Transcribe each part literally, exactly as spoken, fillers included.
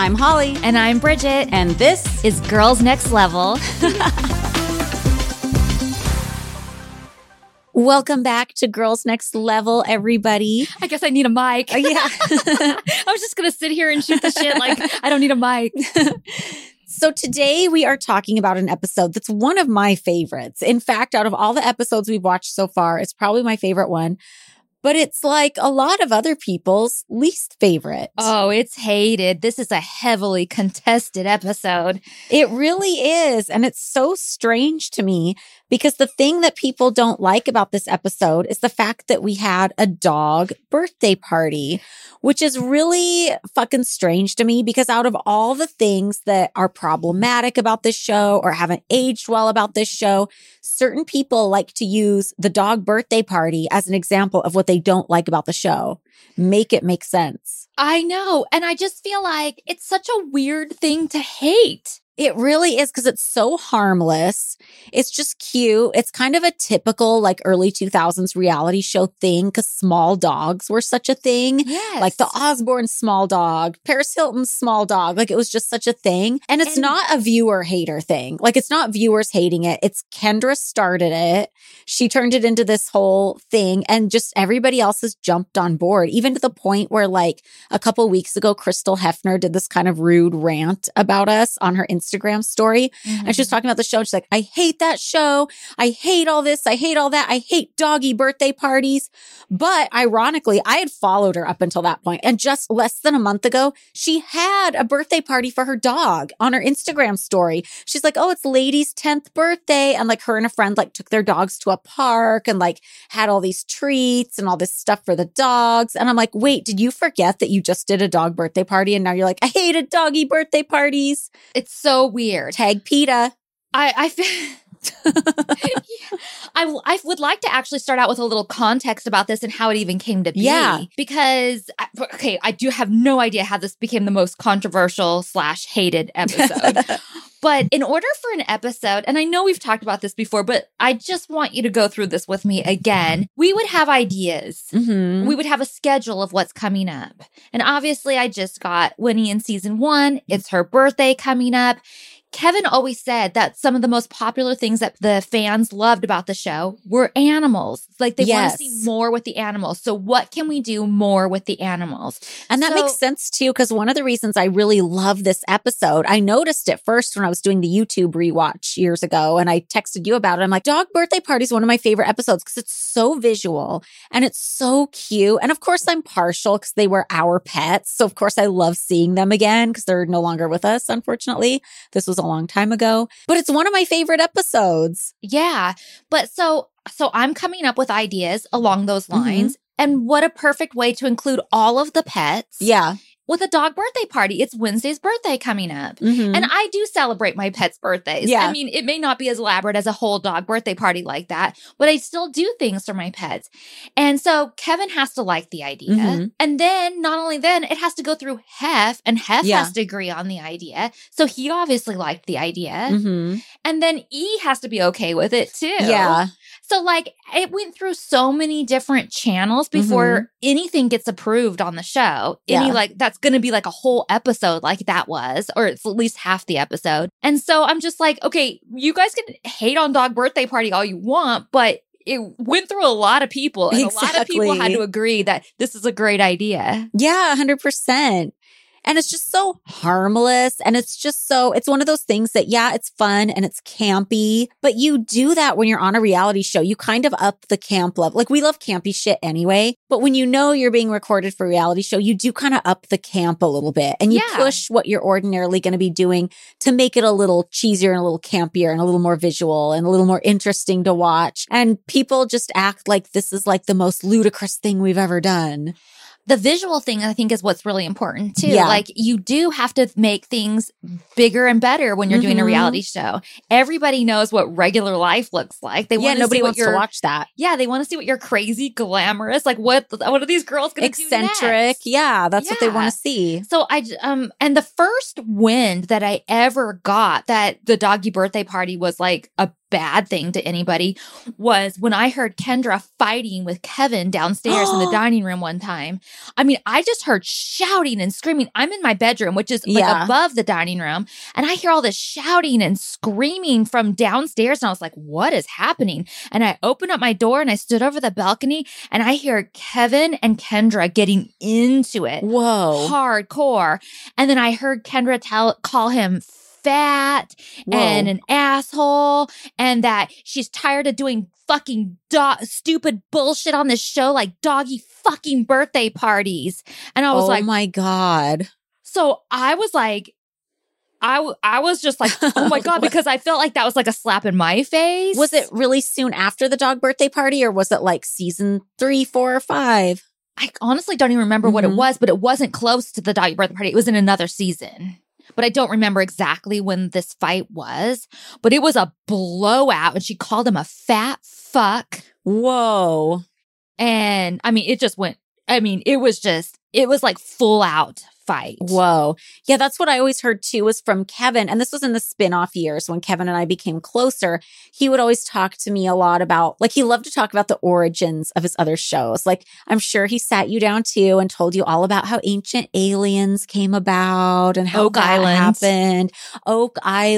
I'm Holly. And I'm Bridget. And this is Girls Next Level. Welcome back to Girls Next Level, everybody. I guess I need a mic. Oh, yeah. I was just going to sit here and shoot the shit like I don't need a mic. So today we are talking about an episode that's one of my favorites. In fact, out of all the episodes we've watched so far, it's probably my favorite one. But it's like a lot of other people's least favorite. Oh, it's hated. This is a heavily contested episode. It really is. And it's so strange to me because the thing that people don't like about this episode is the fact that we had a dog birthday party, which is really fucking strange to me because out of all the things that are problematic about this show or haven't aged well about this show, certain people like to use the dog birthday party as an example of what they don't like about the show. Make it make sense. I know. And I just feel like it's such a weird thing to hate. It really is because it's so harmless. It's just cute. It's kind of a typical like early two thousands reality show thing because small dogs were such a thing. Yes. Like the Osbourne small dog, Paris Hilton's small dog. Like it was just such a thing. And it's and- not a viewer hater thing. Like it's not viewers hating it. It's Kendra started it. She turned it into this whole thing and just everybody else has jumped on board, even to the point where like a couple weeks ago, Crystal Hefner did this kind of rude rant about us on her Instagram Instagram story. Mm-hmm. And she was talking about the show. And she's like, I hate that show. I hate all this. I hate all that. I hate doggy birthday parties. But ironically, I had followed her up until that point. And just less than a month ago, she had a birthday party for her dog on her Instagram story. She's like, oh, it's Lady's tenth birthday. And like her and a friend like took their dogs to a park and like had all these treats and all this stuff for the dogs. And I'm like, wait, did you forget that you just did a dog birthday party? And now you're like, I hated doggy birthday parties. It's so weird. Tag PETA. I I feel I, I would like to actually start out with a little context about this and how it even came to be. Yeah. Because, okay, I do have no idea how this became the most controversial slash hated episode. But in order for an episode, and I know we've talked about this before, but I just want you to go through this with me again. We would have ideas. Mm-hmm. We would have a schedule of what's coming up. And obviously, I just got Winnie in season one. It's her birthday coming up. Kevin always said that some of the most popular things that the fans loved about the show were animals. Like they yes. want to see more with the animals. So what can we do more with the animals? And that so, makes sense too, because one of the reasons I really love this episode, I noticed it first when I was doing the YouTube rewatch years ago and I texted you about it. I'm like, dog birthday party is one of my favorite episodes because it's so visual and it's so cute. And of course I'm partial because they were our pets. So of course I love seeing them again because they're no longer with us, unfortunately. This was a long time ago, but it's one of my favorite episodes. Yeah. But so, so I'm coming up with ideas along those lines. Mm-hmm. And what a perfect way to include all of the pets. Yeah. With a dog birthday party. It's Wednesday's birthday coming up. Mm-hmm. And I do celebrate my pets' birthdays. Yeah. I mean, it may not be as elaborate as a whole dog birthday party like that, but I still do things for my pets. And so Kevin has to like the idea. Mm-hmm. And then not only then, it has to go through Hef, and Hef yeah. has to agree on the idea. So he obviously liked the idea. Mm-hmm. And then E has to be okay with it too. Yeah. So like it went through so many different channels before mm-hmm. anything gets approved on the show. Any yeah. like that's going to be like a whole episode like that was, or it's at least half the episode. And so I'm just like, okay, you guys can hate on dog birthday party all you want, but it went through a lot of people and exactly. a lot of people had to agree that this is a great idea. Yeah, one hundred percent. And it's just so harmless. And it's just so, it's one of those things that, yeah, it's fun and it's campy, but you do that when you're on a reality show. You kind of up the camp level. Like we love campy shit anyway, but when you know you're being recorded for a reality show, you do kind of up the camp a little bit and you yeah. push what you're ordinarily going to be doing to make it a little cheesier and a little campier and a little more visual and a little more interesting to watch. And people just act like this is like the most ludicrous thing we've ever done. The visual thing, I think, is what's really important, too. Yeah. Like, you do have to make things bigger and better when you're mm-hmm. doing a reality show. Everybody knows what regular life looks like. They yeah, want to nobody see what wants you're, to watch that. Yeah, they want to see what you're crazy, glamorous. Like, what What are these girls going to do Eccentric. next? Yeah, that's yeah. what they want to see. So, I, um, and the first wind that I ever got that the doggy birthday party was, like, a bad thing to anybody was when I heard Kendra fighting with Kevin downstairs in the dining room one time. I mean, I just heard shouting and screaming. I'm in my bedroom, which is like Yeah. above the dining room. And I hear all this shouting and screaming from downstairs. And I was like, what is happening? And I opened up my door and I stood over the balcony and I hear Kevin and Kendra getting into it. Whoa. Hardcore. And then I heard Kendra tell, call him fat Whoa. and an asshole, and that she's tired of doing fucking do- stupid bullshit on this show like doggy fucking birthday parties. And I was oh like, my God. so I was like, I, w- I was just like, oh my God, because I felt like that was like a slap in my face. Was it really soon after the dog birthday party, or was it like season three, four, or five? I honestly don't even remember what it Mhm. was, but it wasn't close to the doggy birthday party. It was in another season. But I don't remember exactly when this fight was. But it was a blowout, and she called him a fat fuck. Whoa. And I mean, it just went, I mean, it was just, it was like full out fight. Whoa. Yeah, that's what I always heard too, was from Kevin. And this was in the spin-off years when Kevin and I became closer. He would always talk to me a lot about, like, he loved to talk about the origins of his other shows. Like, I'm sure he sat you down too and told you all about how Ancient Aliens came about and how Oak that Island. happened. Oak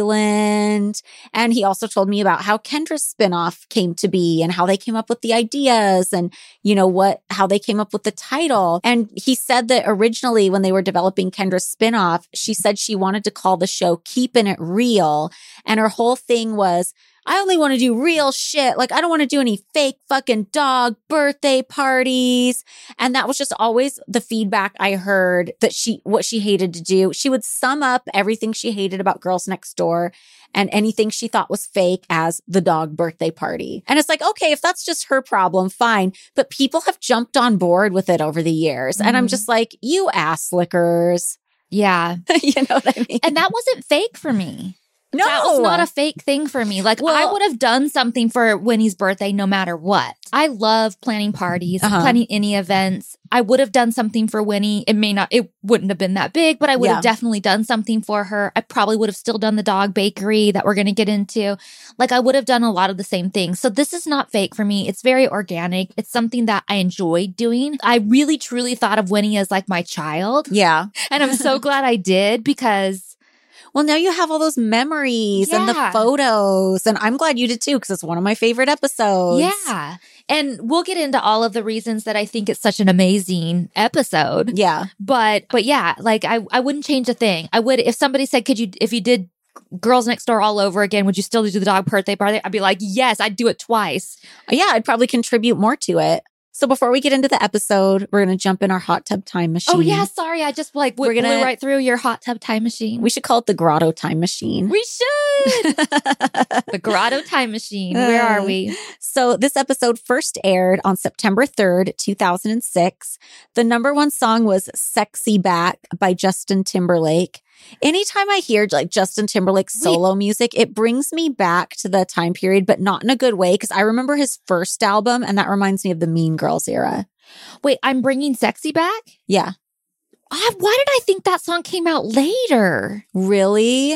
Island. And he also told me about how Kendra's spin-off came to be and how they came up with the ideas and, you know, what, how they came up with the title. And he said that originally when they were developing Kendra's spinoff, she said she wanted to call the show Keeping It Real. And her whole thing was, I only want to do real shit. Like, I don't want to do any fake fucking dog birthday parties. And that was just always the feedback I heard, that she, what she hated to do. She would sum up everything she hated about Girls Next Door and anything she thought was fake as the dog birthday party. And it's like, okay, if that's just her problem, fine. But people have jumped on board with it over the years. Mm-hmm. And I'm just like, you ass lickers. Yeah. You know what I mean? And that wasn't fake for me. No. That was not a fake thing for me. Like, well, I would have done something for Winnie's birthday no matter what. I love planning parties, uh-huh. planning any events. I would have done something for Winnie. It may not, it wouldn't have been that big, but I would yeah. have definitely done something for her. I probably would have still done the dog bakery that we're going to get into. Like, I would have done a lot of the same things. So this is not fake for me. It's very organic. It's something that I enjoyed doing. I really, truly thought of Winnie as like my child. Yeah. And I'm so glad I did, because well, now you have all those memories yeah. and the photos. And I'm glad you did too, because it's one of my favorite episodes. Yeah. And we'll get into all of the reasons that I think it's such an amazing episode. Yeah. But, but yeah, like I, I wouldn't change a thing. I would, if somebody said, could you, if you did Girls Next Door all over again, would you still do the dog birthday party? I'd be like, yes, I'd do it twice. Yeah, I'd probably contribute more to it. So before we get into the episode, we're going to jump in our hot tub time machine. Oh, yeah. Sorry. I just like we're gonna, blew right through your hot tub time machine. We should call it the Grotto Time Machine. We should. The Grotto Time Machine. Where are we? So this episode first aired on September third, two thousand six. The number one song was Sexy Back by Justin Timberlake. Anytime I hear like Justin Timberlake's solo Wait. music, it brings me back to the time period, but not in a good way, because I remember his first album, and that reminds me of the Mean Girls era. Wait, I'm Bringing Sexy Back? Yeah. Uh, why did I think that song came out later? Really?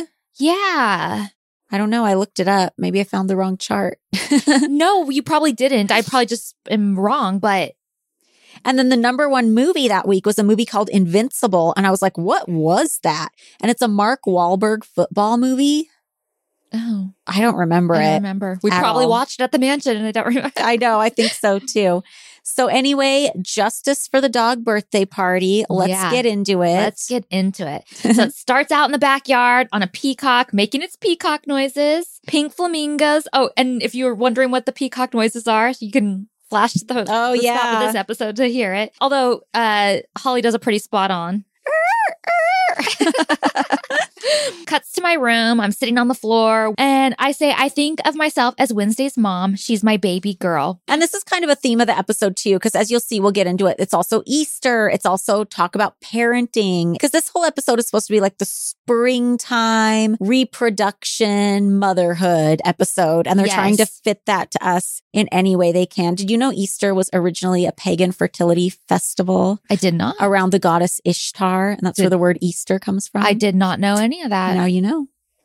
Yeah. I don't know. I looked it up. Maybe I found the wrong chart. No, you probably didn't. I probably just am wrong, but... And then the number one movie that week was a movie called Invincible. And I was like, what was that? And it's a Mark Wahlberg football movie. Oh. I don't remember I it. I don't remember. We probably all. watched it at the mansion and I don't remember. I know. I think so too. So anyway, justice for the dog birthday party. Let's yeah. get into it. Let's get into it. So it starts out in the backyard on a peacock making its peacock noises. Pink flamingos. Oh, and if you're wondering what the peacock noises are, you can flash to the, oh, the yeah. stop of this episode to hear it. Although uh, Holly does a pretty spot on. Cuts to my room. I'm sitting on the floor and I say, I think of myself as Wednesday's mom. She's my baby girl. And this is kind of a theme of the episode too, because as you'll see, we'll get into it. It's also Easter. It's also talk about parenting, because this whole episode is supposed to be like the springtime reproduction motherhood episode. And they're yes. trying to fit that to us in any way they can. Did you know Easter was originally a pagan fertility festival? I did not. Around the goddess Ishtar. And that's did, where the word Easter comes from. I did not know any of that. Now you know.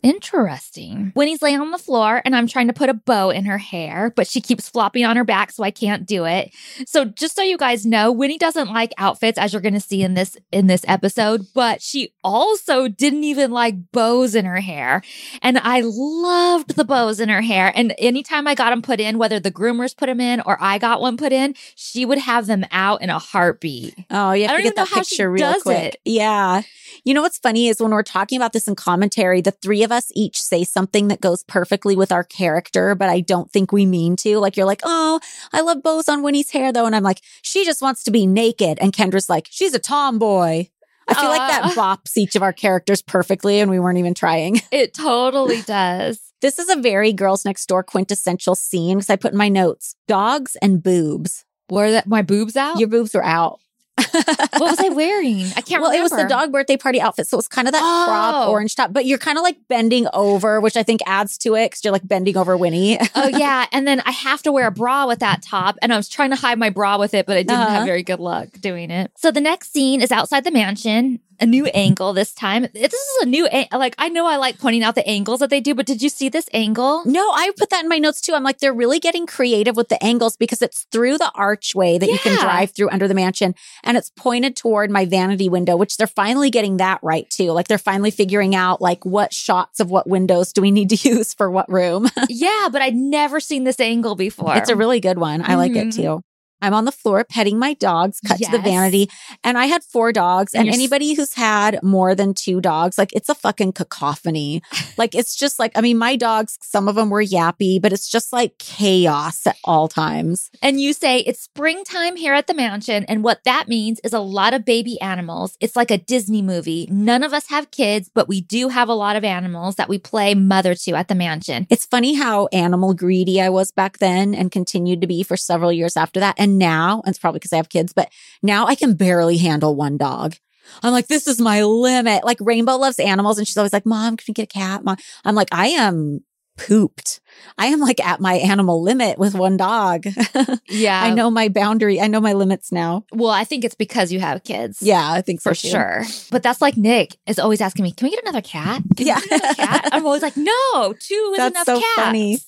Interesting. Winnie's laying on the floor and I'm trying to put a bow in her hair, but she keeps flopping on her back, so I can't do it. So just so you guys know, Winnie doesn't like outfits, as you're going to see in this in this episode, but she also didn't even like bows in her hair. And I loved the bows in her hair. And anytime I got them put in, whether the groomers put them in or I got one put in, she would have them out in a heartbeat. Oh, you have I to don't get that even know how she picture real does quick. it. Yeah. You know what's funny is when we're talking about this in commentary, the three of us each say something that goes perfectly with our character, but I don't think we mean to. Like, you're like, oh, I love bows on Winnie's hair, though. And I'm like, she just wants to be naked. And Kendra's like, she's a tomboy. I feel uh, like that bops each of our characters perfectly, and we weren't even trying. It totally does. This is a very Girls Next Door quintessential scene because I put in my notes, dogs and boobs. Were that my boobs out? Your boobs were out. What was I wearing? I can't well, remember. It was the dog birthday party outfit. So it was kind of that oh. crop orange top, but you're kind of like bending over, which I think adds to it because you're like bending over Winnie. Oh, yeah. And then I have to wear a bra with that top. And I was trying to hide my bra with it, but I didn't uh-huh. have very good luck doing it. So the next scene is outside the mansion. A new angle this time. This is a new, a- like, I know I like pointing out the angles that they do, but did you see this angle? No, I put that in my notes too. I'm like, they're really getting creative with the angles because it's through the archway that yeah. you can drive through under the mansion. And it's pointed toward my vanity window, which they're finally getting that right too. Like they're finally figuring out like what shots of what windows do we need to use for what room. Yeah, but I'd never seen this angle before. It's a really good one. I mm-hmm. like it too. I'm on the floor petting my dogs, cut yes. to the vanity. And I had four dogs. And, and anybody who's had more than two dogs, like it's a fucking cacophony. Like it's just like, I mean, my dogs, some of them were yappy, but it's just like chaos at all times. And you say it's springtime here at the mansion. And what that means is a lot of baby animals. It's like a Disney movie. None of us have kids, but we do have a lot of animals that we play mother to at the mansion. It's funny how animal greedy I was back then and continued to be for several years after that. And now, and it's probably because I have kids, but now I can barely handle one dog. I'm like, this is my limit. Like Rainbow loves animals and she's always like, Mom, can we get a cat? Mom. I'm like, I am pooped. I am like at my animal limit with one dog. Yeah. I know my boundary. I know my limits now. Well, I think it's because you have kids. Yeah, I think so for too. Sure. But that's like Nick is always asking me, can we get another cat? Can yeah. we get another cat? I'm always like, no, two is that's enough so cats.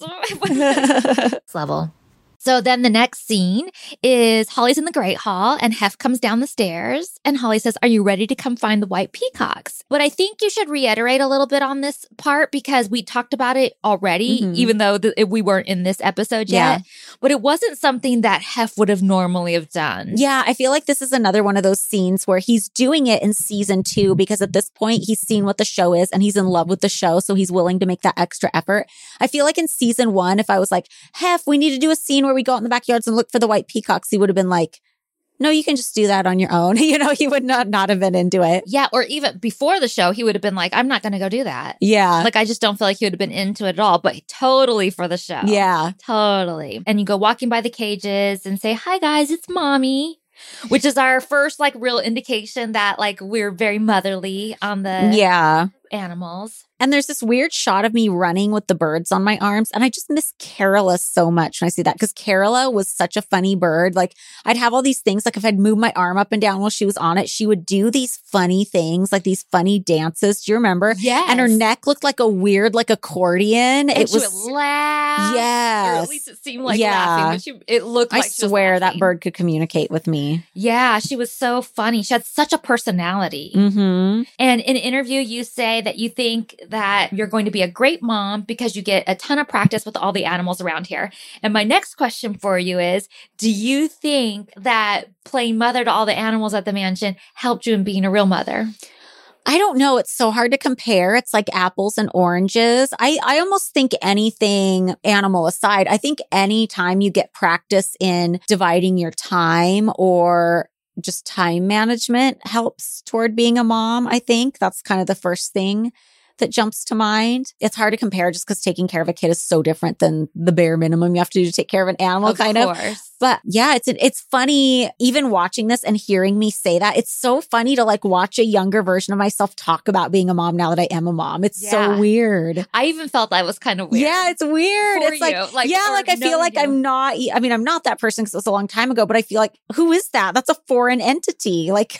Funny. Level. So then the next scene is Holly's in the Great Hall and Hef comes down the stairs and Holly says, are you ready to come find the white peacocks? But I think you should reiterate a little bit on this part because we talked about it already, mm-hmm. even though th- we weren't in this episode yet. Yeah. But it wasn't something that Hef would have normally have done. Yeah, I feel like this is another one of those scenes where he's doing it in season two because at this point he's seen what the show is and he's in love with the show. So he's willing to make that extra effort. I feel like in season one, if I was like, Hef, we need to do a scene where we go out in the backyards and look for the white peacocks, he would have been like, no, you can just do that on your own. You know, he would not, not have been into it. Yeah. Or even before the show, he would have been like, I'm not going to go do that. Yeah. Like, I just don't feel like he would have been into it at all, but totally for the show. Yeah. Totally. And you go walking by the cages and say, hi guys, it's Mommy. Which is our first like real indication that like we're very motherly on the yeah. animals. And there's this weird shot of me running with the birds on my arms. And I just miss Carola so much when I see that because Carola was such a funny bird. Like I'd have all these things, like if I'd move my arm up and down while she was on it, she would do these funny things, like these funny dances. Do you remember? Yes. And her neck looked like a weird, like accordion. And it she was would laugh. Yes. Or at least it seemed like yeah. laughing, but she, it looked like I swear that bird could communicate with me. Yeah, she was so funny. She had such a personality. Mm-hmm. And in an interview, you say that you think that you're going to be a great mom because you get a ton of practice with all the animals around here. And my next question for you is, do you think that playing mother to all the animals at the mansion helped you in being a real mother? I don't know. It's so hard to compare. It's like apples and oranges. I, I almost think anything animal aside, I think any time you get practice in dividing your time or just time management helps toward being a mom. I think that's kind of the first thing that jumps to mind. It's hard to compare just because taking care of a kid is so different than the bare minimum you have to do to take care of an animal, of kind course. of. But yeah, it's it's funny even watching this and hearing me say that. It's so funny to like watch a younger version of myself talk about being a mom now that I am a mom. It's Yeah. so weird. I even felt that was kind of weird. Yeah, it's weird. For It's like, you. Like, yeah, or like I feel knowing like you. I'm not, I mean, I'm not that person because it was a long time ago, but I feel like, who is that? That's a foreign entity. Like,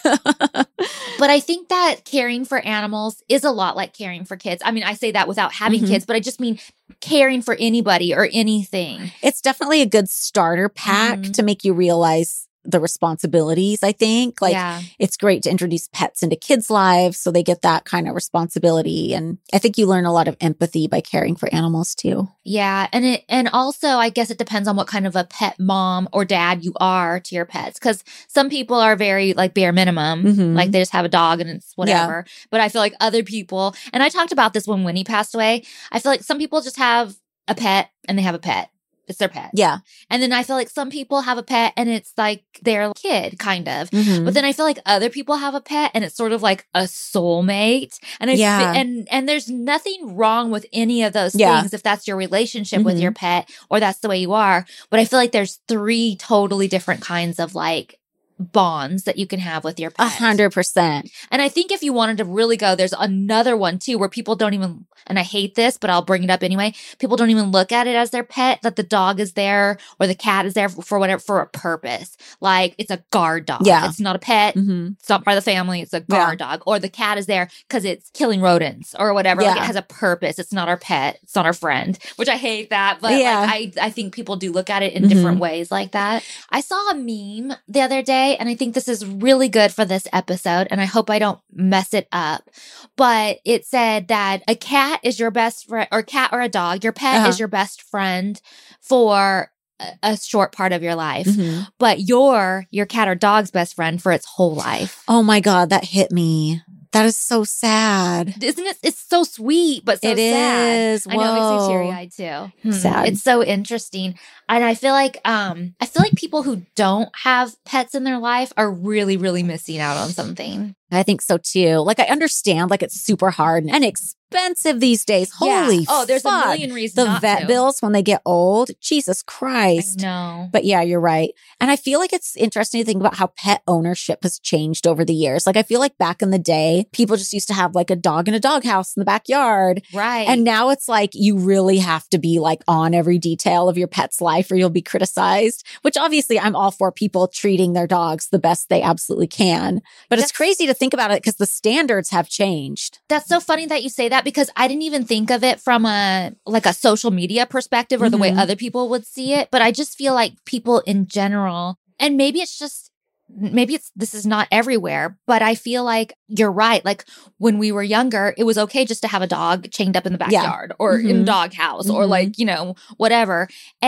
But I think that caring for animals is a lot like caring for kids. I mean, I say that without having Mhm. kids, but I just mean caring for anybody or anything. it's definitely a good starter pack Mhm. to make you realize the responsibilities, I think. Like, yeah. it's great to introduce pets into kids' lives so they get that kind of responsibility. And I think you learn a lot of empathy by caring for animals too. Yeah. And it, and also I guess it depends on what kind of a pet mom or dad you are to your pets. Cause some people are very like bare minimum, Mhm. like they just have a dog and it's whatever. But I feel like other people, and I talked about this when Winnie passed away. I feel like some people just have a pet and they have a pet. It's their pet. Yeah. And then I feel like some people have a pet and it's like their kid kind of. Mhm. But then I feel like other people have a pet and it's sort of like a soulmate. And I Yeah. fe- and and there's nothing wrong with any of those Yeah. things if that's your relationship with Mhm. your pet or that's the way you are. But I feel like there's three totally different kinds of like bonds that you can have with your A pet. hundred percent. And I think if you wanted to really go, there's another one too where people don't even, and I hate this, but I'll bring it up anyway. People don't even look at it as their pet, that the dog is there or the cat is there for, for whatever, for a purpose. Like it's a guard dog. Yeah. It's not a pet. hmm It's not part of the family. It's a guard dog. Or the cat is there because it's killing rodents or whatever. Like Yeah. it has a purpose. It's not our pet. It's not our friend, which I hate that. But Yeah. like, I, I think people do look at it in Mhm. different ways like that. I saw a meme the other day, and I think this is really good for this episode, and I hope I don't mess it up. But it said that a cat is your best friend, or cat or a dog, your pet Uh-huh. is your best friend for a, a short part of your life, Mhm. but you're your cat or dog's best friend for its whole life. Oh my God, that hit me. That is so sad. Isn't it? It's so sweet, but so It sad. is. I know, it makes Whoa. me teary eyed too. Hmm. Sad. It's so interesting. And I feel like um I feel like people who don't have pets in their life are really, really missing out on something. I think so too. Like, I understand, like, it's super hard and expensive these days. Holy Yeah. Oh, there's fuck. a million reasons. The not vet to. bills when they get old. Jesus Christ. No. But yeah, you're right. And I feel like it's interesting to think about how pet ownership has changed over the years. Like, I feel like back in the day, people just used to have like a dog in a doghouse in the backyard. Right. And now it's like you really have to be like on every detail of your pet's life or you'll be criticized, which obviously I'm all for people treating their dogs the best they absolutely can. But That's- it's crazy to think about it because the standards have changed. That's so funny that you say that because I didn't even think of it from a like a social media perspective or the way Mhm. other people would see it. But I just feel like people in general, and maybe it's just maybe it's this is not everywhere, but I feel like you're right. Like when we were younger, it was okay just to have a dog chained up in the Yeah. backyard or in a Mhm. doghouse or Mhm. like, you know, whatever.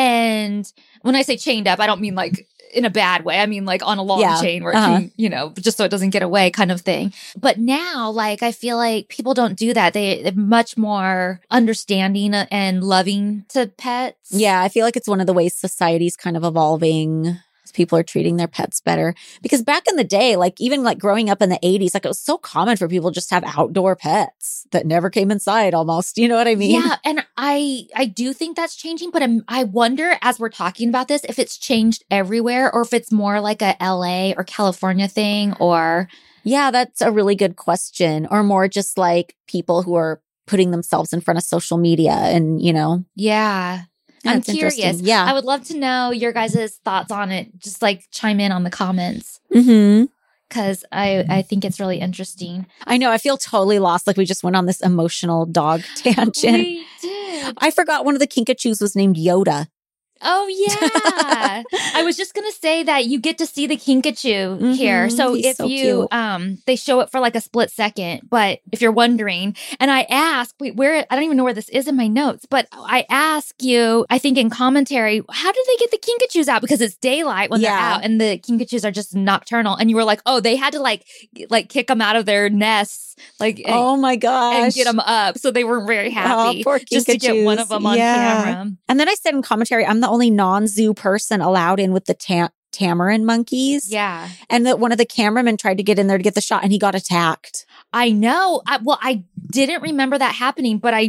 And when I say chained up, I don't mean like in a bad way. I mean like on a long Yeah. chain where it Uh-huh. can, you know, just so it doesn't get away kind of thing. But now, like, I feel like people don't do that. They, they're much more understanding and loving to pets. Yeah, I feel like it's one of the ways society's kind of evolving. People are treating their pets better because back in the day, like even like growing up in the eighties, like it was so common for people just to have outdoor pets that never came inside almost. You know what I mean? Yeah, and I I do think that's changing, but I'm, I wonder as we're talking about this if it's changed everywhere or if it's more like a L A or California thing or Yeah, that's a really good question. Or more just like people who are putting themselves in front of social media and, you know. yeah. I'm That's interesting. curious. Yeah. I would love to know your guys' thoughts on it. Just like chime in on the comments Mm-hmm. because I, I think it's really interesting. I know. I feel totally lost. Like we just went on this emotional dog tangent. We did. I forgot one of the Kinkajous was named Yoda. Oh, yeah. I was just going to say that you get to see the Kinkajou Mhm, here. So he's if so you, cute. um, they show it for like a split second, but if you're wondering, and I ask, wait, where, I don't even know where this is in my notes, but I ask you, I think in commentary, how did they get the Kinkajous out? Because it's daylight when they're Yeah. out and the Kinkajous are just nocturnal. And you were like, oh, they had to like, like kick them out of their nests, like, and- Oh my gosh. and get them up. So they weren't very happy Oh, poor just to get one Kinkajous. of them on Yeah. camera. And then I said in commentary, I'm the only non-zoo person allowed in with the tam- tamarin monkeys. Yeah. And that one of the cameramen tried to get in there to get the shot and he got attacked. I know. I, well, I didn't remember that happening, but I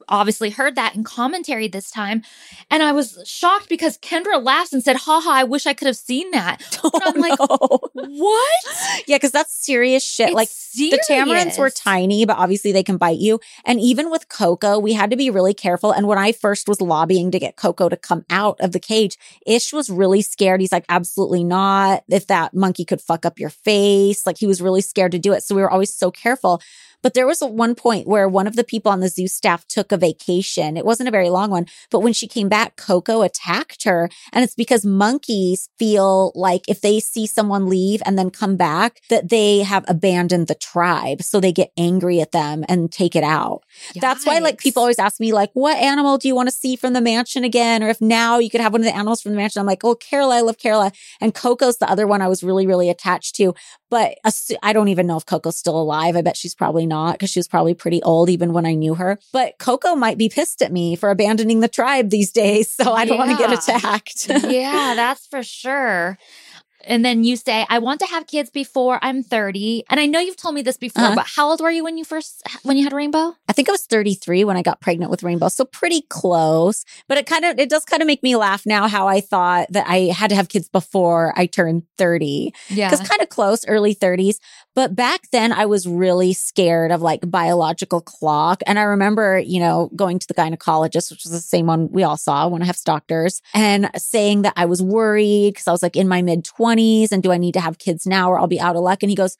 obviously heard that in commentary this time. And I was shocked because Kendra laughs and said, haha, I wish I could have seen that. Oh, and I'm like, no. what? Yeah, because that's serious shit. It's like serious. The tamarins were tiny, but obviously they can bite you. And even with Coco, we had to be really careful. And when I first was lobbying to get Coco to come out of the cage, Ish was really scared. He's like, absolutely not. If that monkey could fuck up your face. Like he was really scared to do it. So we were always so careful. But there was a one point where one of the people on the zoo staff took a vacation. It wasn't a very long one, but when she came back, Coco attacked her. And it's because monkeys feel like if they see someone leave and then come back, that they have abandoned the tribe. So they get angry at them and take it out. Yikes. That's why like people always ask me like, what animal do you want to see from the mansion again? Or if now you could have one of the animals from the mansion. I'm like, oh, Carola, I love Carola. And Coco's the other one I was really, really attached to. But I don't even know if Coco's still alive. I bet she's probably not because she was probably pretty old even when I knew her. But Coco might be pissed at me for abandoning the tribe these days. So I don't yeah. want to get attacked. Yeah, that's for sure. And then you say, I want to have kids before I'm thirty. And I know you've told me this before, uh-huh. but how old were you when you first, when you had Rainbow? I think I was thirty-three when I got pregnant with Rainbow. So pretty close. But it kind of, it does kind of make me laugh now how I thought that I had to have kids before I turned thirty. Yeah. Because kind of close, early thirties. But back then I was really scared of like biological clock. And I remember, you know, going to the gynecologist, which was the same one we all saw, one of Hef's doctors, and saying that I was worried because I was like in my mid twenties and do I need to have kids now or I'll be out of luck? And he goes,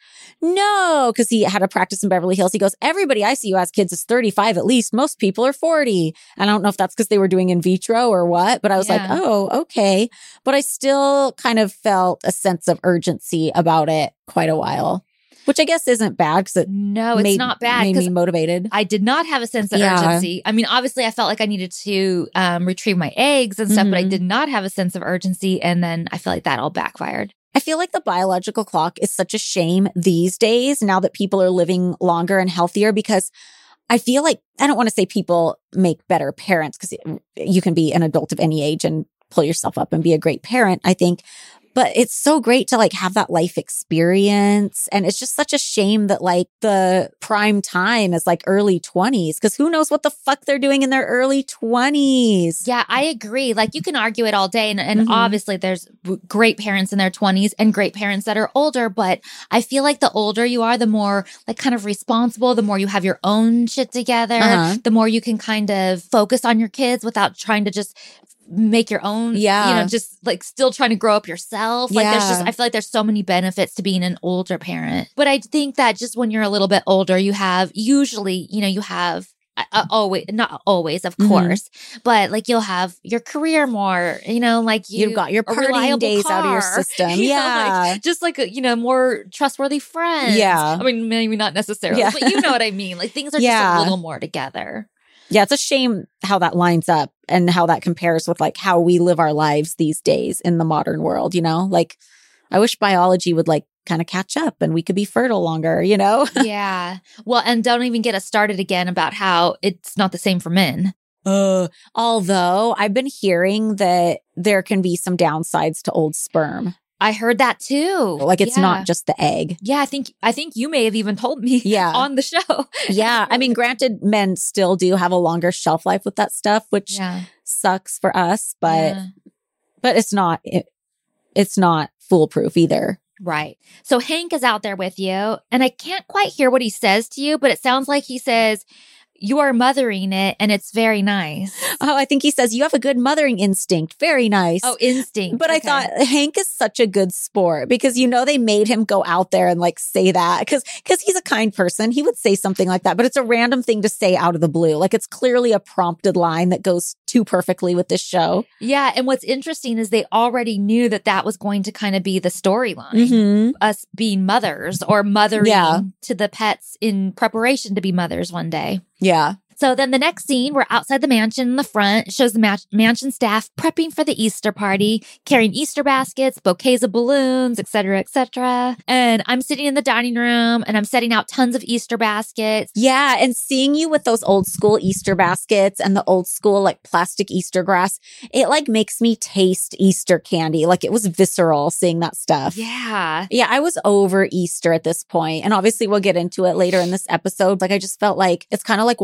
no, because he had a practice in Beverly Hills. He goes, everybody I see who has kids is thirty-five at least. Most people are forty. And I don't know if that's because they were doing in vitro or what, but I was yeah. like, oh, okay. But I still kind of felt a sense of urgency about it quite a while. Which I guess isn't bad because it no, it's made, not bad. made me motivated. I did not have a sense of yeah. urgency. I mean, obviously, I felt like I needed to um, retrieve my eggs and stuff, mm-hmm. but I did not have a sense of urgency. And then I feel like that all backfired. I feel like the biological clock is such a shame these days now that people are living longer and healthier because I feel like, I don't want to say people make better parents because you can be an adult of any age and pull yourself up and be a great parent, I think. But it's so great to like have that life experience. And it's just such a shame that like the prime time is like early twenties because who knows what the fuck they're doing in their early twenties. Yeah, I agree. Like you can argue it all day. And, and mm-hmm. obviously there's great parents in their twenties and great parents that are older. But I feel like the older you are, the more like kind of responsible, the more you have your own shit together, uh-huh. the more you can kind of focus on your kids without trying to just make your own, yeah. you know, just like still trying to grow up yourself. Like yeah. there's just, I feel like there's so many benefits to being an older parent. But I think that just when you're a little bit older, you have usually, you know, you have uh, always, not always, of mm-hmm. course, but like you'll have your career more, you know, like you, you've got your partying days car, out of your system. You yeah. know, like, just like, you know, more trustworthy friends. Yeah. I mean, maybe not necessarily, yeah. but you know what I mean? Like things are yeah. just a little more together. Yeah, it's a shame how that lines up and how that compares with like how we live our lives these days in the modern world, you know? Like I wish biology would like kind of catch up and we could be fertile longer, you know? Yeah. Well, and don't even get us started again about how it's not the same for men. Uh, although I've been hearing that there can be some downsides to old sperm. I heard that too. Like it's yeah. not just the egg. Yeah, I think I think you may have even told me yeah. on the show. Yeah. I mean, granted, men still do have a longer shelf life with that stuff, which yeah. sucks for us, but yeah. but it's not it, it's not foolproof either. Right. So Hank is out there with you, and I can't quite hear what he says to you, but it sounds like he says, you are mothering it and it's very nice. Oh, I think he says, you have a good mothering instinct. Very nice. Oh, instinct. But okay. I thought Hank is such a good sport because, you know, they made him go out there and like say that because because he's a kind person. He would say something like that, but it's a random thing to say out of the blue. Like it's clearly a prompted line that goes too perfectly with this show. Yeah. And what's interesting is they already knew that that was going to kind of be the storyline, mm-hmm. us being mothers or mothering yeah. to the pets in preparation to be mothers one day. Yeah. So then the next scene, we're outside the mansion in the front. It shows the ma- mansion staff prepping for the Easter party, carrying Easter baskets, bouquets of balloons, et cetera, et cetera. And I'm sitting in the dining room and I'm setting out tons of Easter baskets. Yeah. And seeing you with those old school Easter baskets and the old school like plastic Easter grass, it like makes me taste Easter candy. Like it was visceral seeing that stuff. Yeah. Yeah. I was over Easter at this point. And obviously we'll get into it later in this episode. Like I just felt like it's kind of like watching every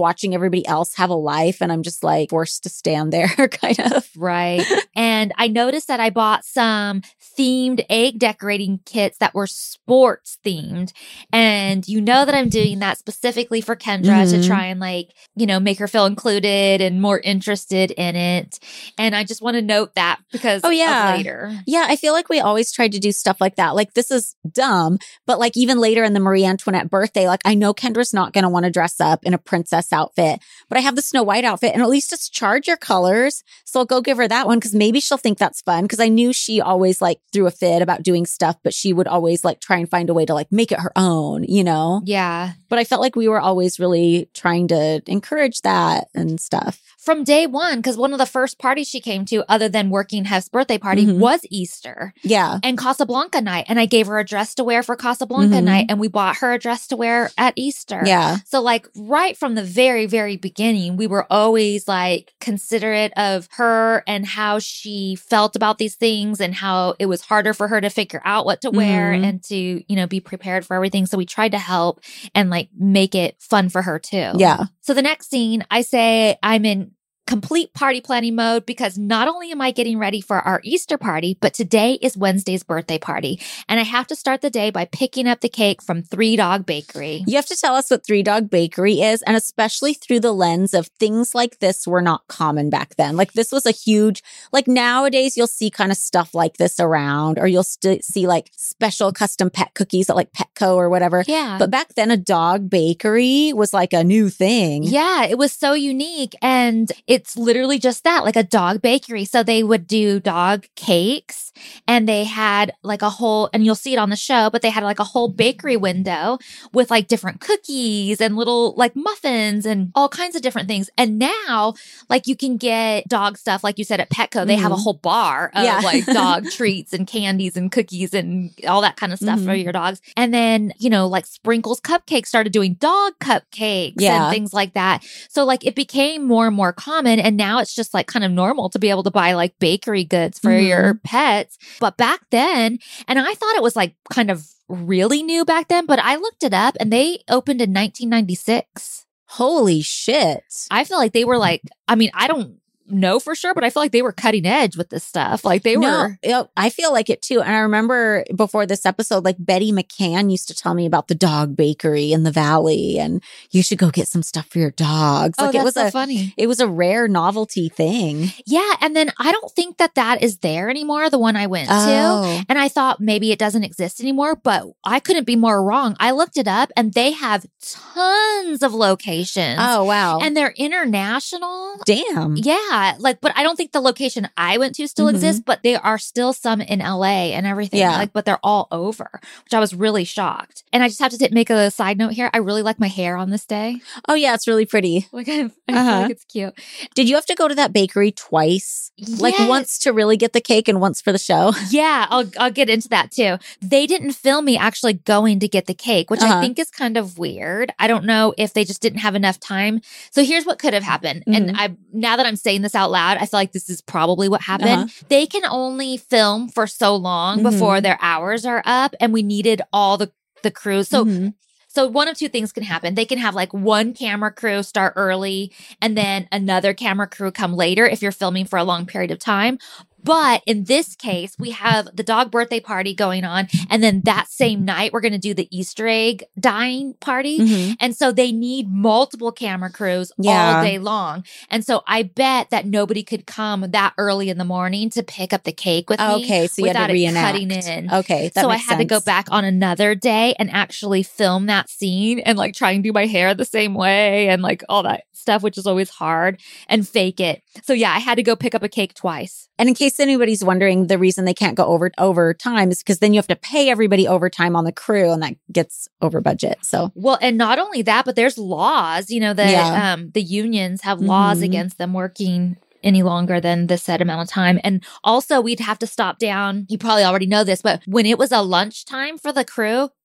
everybody else have a life and I'm just like forced to stand there kind of. Right. And I noticed that I bought some themed egg decorating kits that were sports themed. And you know that I'm doing that specifically for Kendra Mhm. to try and like, you know, make her feel included and more interested in it. And I just want to note that because Oh, yeah. of later. Yeah, I feel like we always tried to do stuff like that. Like this is dumb, but like even later in the Marie Antoinette birthday, like I know Kendra's not going to want to dress up in a princess outfit, but I have the Snow White outfit and at least it's charge your colors. So I'll go give her that one because maybe she'll think that's fun because I knew she always like threw a fit about doing stuff, but she would always like try and find a way to like make it her own, you know? Yeah. But I felt like we were always really trying to encourage that and stuff. From day one, because one of the first parties she came to, other than working Hef's birthday party, Mhm. was Easter Yeah. and Casablanca night. And I gave her a dress to wear for Casablanca Mhm. night, and we bought her a dress to wear at Easter. Yeah. So, like, right from the very, very beginning, we were always like considerate of her and how she felt about these things and how it was harder for her to figure out what to wear Mhm. and to, you know, be prepared for everything. So, we tried to help and like make it fun for her too. Yeah. So, the next scene, I say I'm in complete party planning mode because not only am I getting ready for our Easter party, but today is Wednesday's birthday party. And I have to start the day by picking up the cake from Three Dog Bakery. You have to tell us what Three Dog Bakery is, and especially through the lens of things like this were not common back then. Like this was a huge, like nowadays you'll see kind of stuff like this around, or you'll st- see like special custom pet cookies at like Petco or whatever. Yeah. But back then a dog bakery was like a new thing. Yeah, it was so unique. And it's literally just that, like a dog bakery. So they would do dog cakes and they had like a whole, and you'll see it on the show, but they had like a whole bakery window with like different cookies and little like muffins and all kinds of different things. And now, like you can get dog stuff, like you said at Petco, they have a Mhm. whole bar of Yeah. like dog treats and candies and cookies and all that kind of stuff Mhm. for your dogs. And then, you know, like Sprinkles Cupcakes started doing dog cupcakes Yeah. and things like that. So like it became more and more common. And now it's just like kind of normal to be able to buy like bakery goods for Mhm. your pets. But back then, and I thought it was like kind of really new back then, but I looked it up and they opened in nineteen ninety-six. Holy shit. I feel like they were like, I mean, I don't know for sure, but I feel like they were cutting edge with this stuff. Like they No, were. it- I feel like it too. And I remember before this episode, like Betty McCann used to tell me about the dog bakery in the valley and you should go get some stuff for your dogs. Oh, Like that's it was so a, funny. it was a rare novelty thing. Yeah. And then I don't think that that is there anymore, the one I went to. Oh, And I thought maybe it doesn't exist anymore, but I couldn't be more wrong. I looked it up and they have tons of locations. oh wow. And they're international. Damn. Yeah. Like, but I don't think the location I went to still Mhm. exists, but there are still some in L A and everything. Yeah. Like, but they're all over, which I was really shocked. And I just have to t- make a side note here. I really like my hair on this day. Oh yeah, it's really pretty. Like, I, I feel Uh-huh. like it's cute. Did you have to go to that bakery twice? Like Yes. once to really get the cake and once for the show? Yeah, I'll I'll get into that too. They didn't film me actually going to get the cake, which Uh-huh. I think is kind of weird. I don't know if they just didn't have enough time. So here's what could have happened. And Mhm. I now that I'm saying this out loud, I feel like this is probably what happened. Uh-huh. They can only film for so long Mhm. before their hours are up, and we needed all the the crews. So Mhm. So one of two things can happen. They can have like one camera crew start early and then another camera crew come later if you're filming for a long period of time. But in this case, we have the dog birthday party going on. And then that same night, we're going to do the Easter egg dyeing party. Mhm. And so they need multiple camera crews Yeah. all day long. And so I bet that nobody could come that early in the morning to pick up the cake with me. Okay, so you had without to it reenact. cutting in. Okay, that So I makes had to go sense. back on another day and actually film that scene and like try and do my hair the same way and like all that stuff, which is always hard, and fake it. So yeah, I had to go pick up a cake twice. And in case anybody's wondering, the reason they can't go over overtime is because then you have to pay everybody overtime on the crew, and that gets over budget. So Well, and not only that, but there's laws, you know, that Yeah. um, the unions have laws Mhm. against them working any longer than the set amount of time. And also we'd have to stop down. You probably already know this, but when it was a lunchtime for the crew,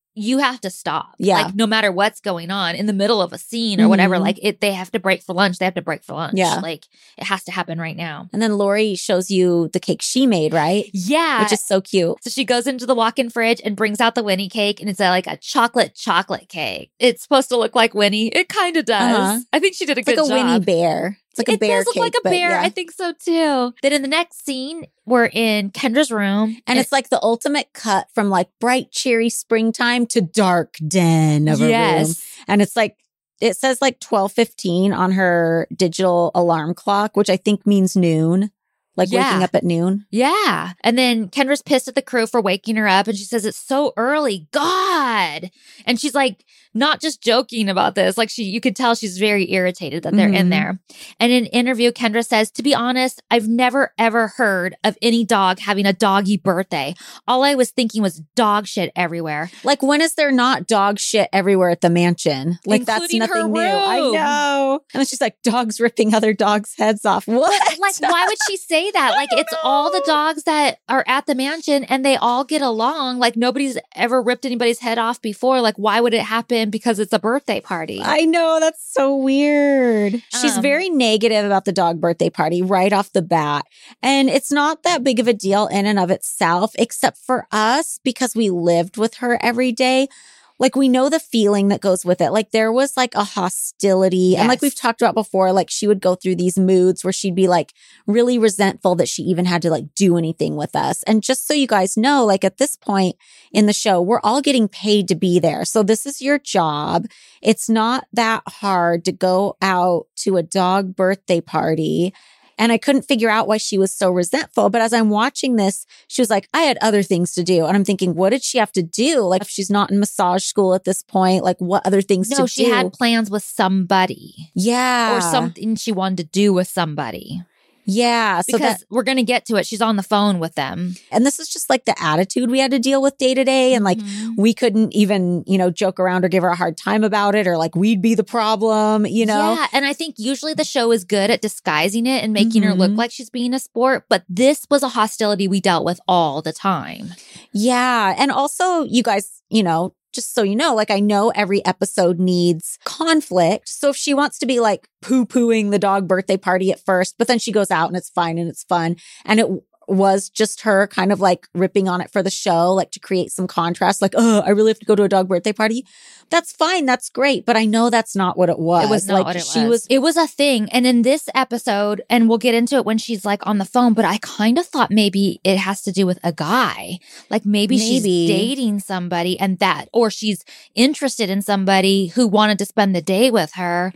you have to stop. Yeah. Like no matter what's going on in the middle of a scene or mm-hmm. whatever, like it, they have to break for lunch. They have to break for lunch. Yeah. Like it has to happen right now. And then Lori shows you the cake she made, right? Yeah. Which is so cute. So she goes into the walk-in fridge and brings out the Winnie cake, and it's a, like a chocolate chocolate cake. It's supposed to look like Winnie. It kind of does. Uh-huh. I think she did a it's good like a job. Winnie bear. It's like a it bear does look cake, like a bear. Yeah. I think so too. Then in the next scene, we're in Kendra's room. And, and it's like the ultimate cut from like bright, cheery springtime to dark den of a yes. room. And it's like, it says like twelve fifteen on her digital alarm clock, which I think means noon. Like yeah. waking up at noon. Yeah. And then Kendra's pissed at the crew for waking her up. And she says, it's so early. God. And she's like, not just joking about this. Like she, you could tell she's very irritated that they're mm-hmm. in there. And in an interview, Kendra says, to be honest, I've never ever heard of any dog having a doggy birthday. All I was thinking was dog shit everywhere. Like when is there not dog shit everywhere at the mansion? Like Including that's nothing new. Room. I know. And it's just like dogs ripping other dogs' heads off. What? But, like, why would she say that? Like it's know. all the dogs that are at the mansion and they all get along. Like nobody's ever ripped anybody's head off before. Like why would it happen? Because it's a birthday party. I know. That's so weird. Um, She's very negative about the dog birthday party right off the bat. And it's not that big of a deal in and of itself, except for us because we lived with her every day. Like we know the feeling that goes with it. Like there was like a hostility. Yes. And like we've talked about before, like she would go through these moods where she'd be like really resentful that she even had to like do anything with us. And just so you guys know, like at this point in the show, we're all getting paid to be there. So this is your job. It's not that hard to go out to a dog birthday party. And I couldn't figure out why she was so resentful. But as I'm watching this, she was like, I had other things to do. And I'm thinking, what did she have to do? Like, if she's not in massage school at this point, like, what other things no, to do? No, she had plans with somebody. Yeah. Or something she wanted to do with somebody. Yeah. So because that, we're going to get to it. She's on the phone with them. And this is just like the attitude we had to deal with day to day. And like, mm-hmm. we couldn't even, you know, joke around or give her a hard time about it or like we'd be the problem, you know? Yeah. And I think usually the show is good at disguising it and making mm-hmm. her look like she's being a sport. But this was a hostility we dealt with all the time. Yeah. And also, you guys, you know, just so you know, like I know every episode needs conflict. So if she wants to be like poo-pooing the dog birthday party at first, but then she goes out and it's fine and it's fun. And it was just her kind of like ripping on it for the show, like to create some contrast, like, oh, I really have to go to a dog birthday party. That's fine. That's great. But I know that's not what it was. It was not like, what it she was. was. It was a thing. And in this episode, and we'll get into it when she's like on the phone, but I kind of thought maybe it has to do with a guy. Like maybe, maybe. she's dating somebody and that, or she's interested in somebody who wanted to spend the day with her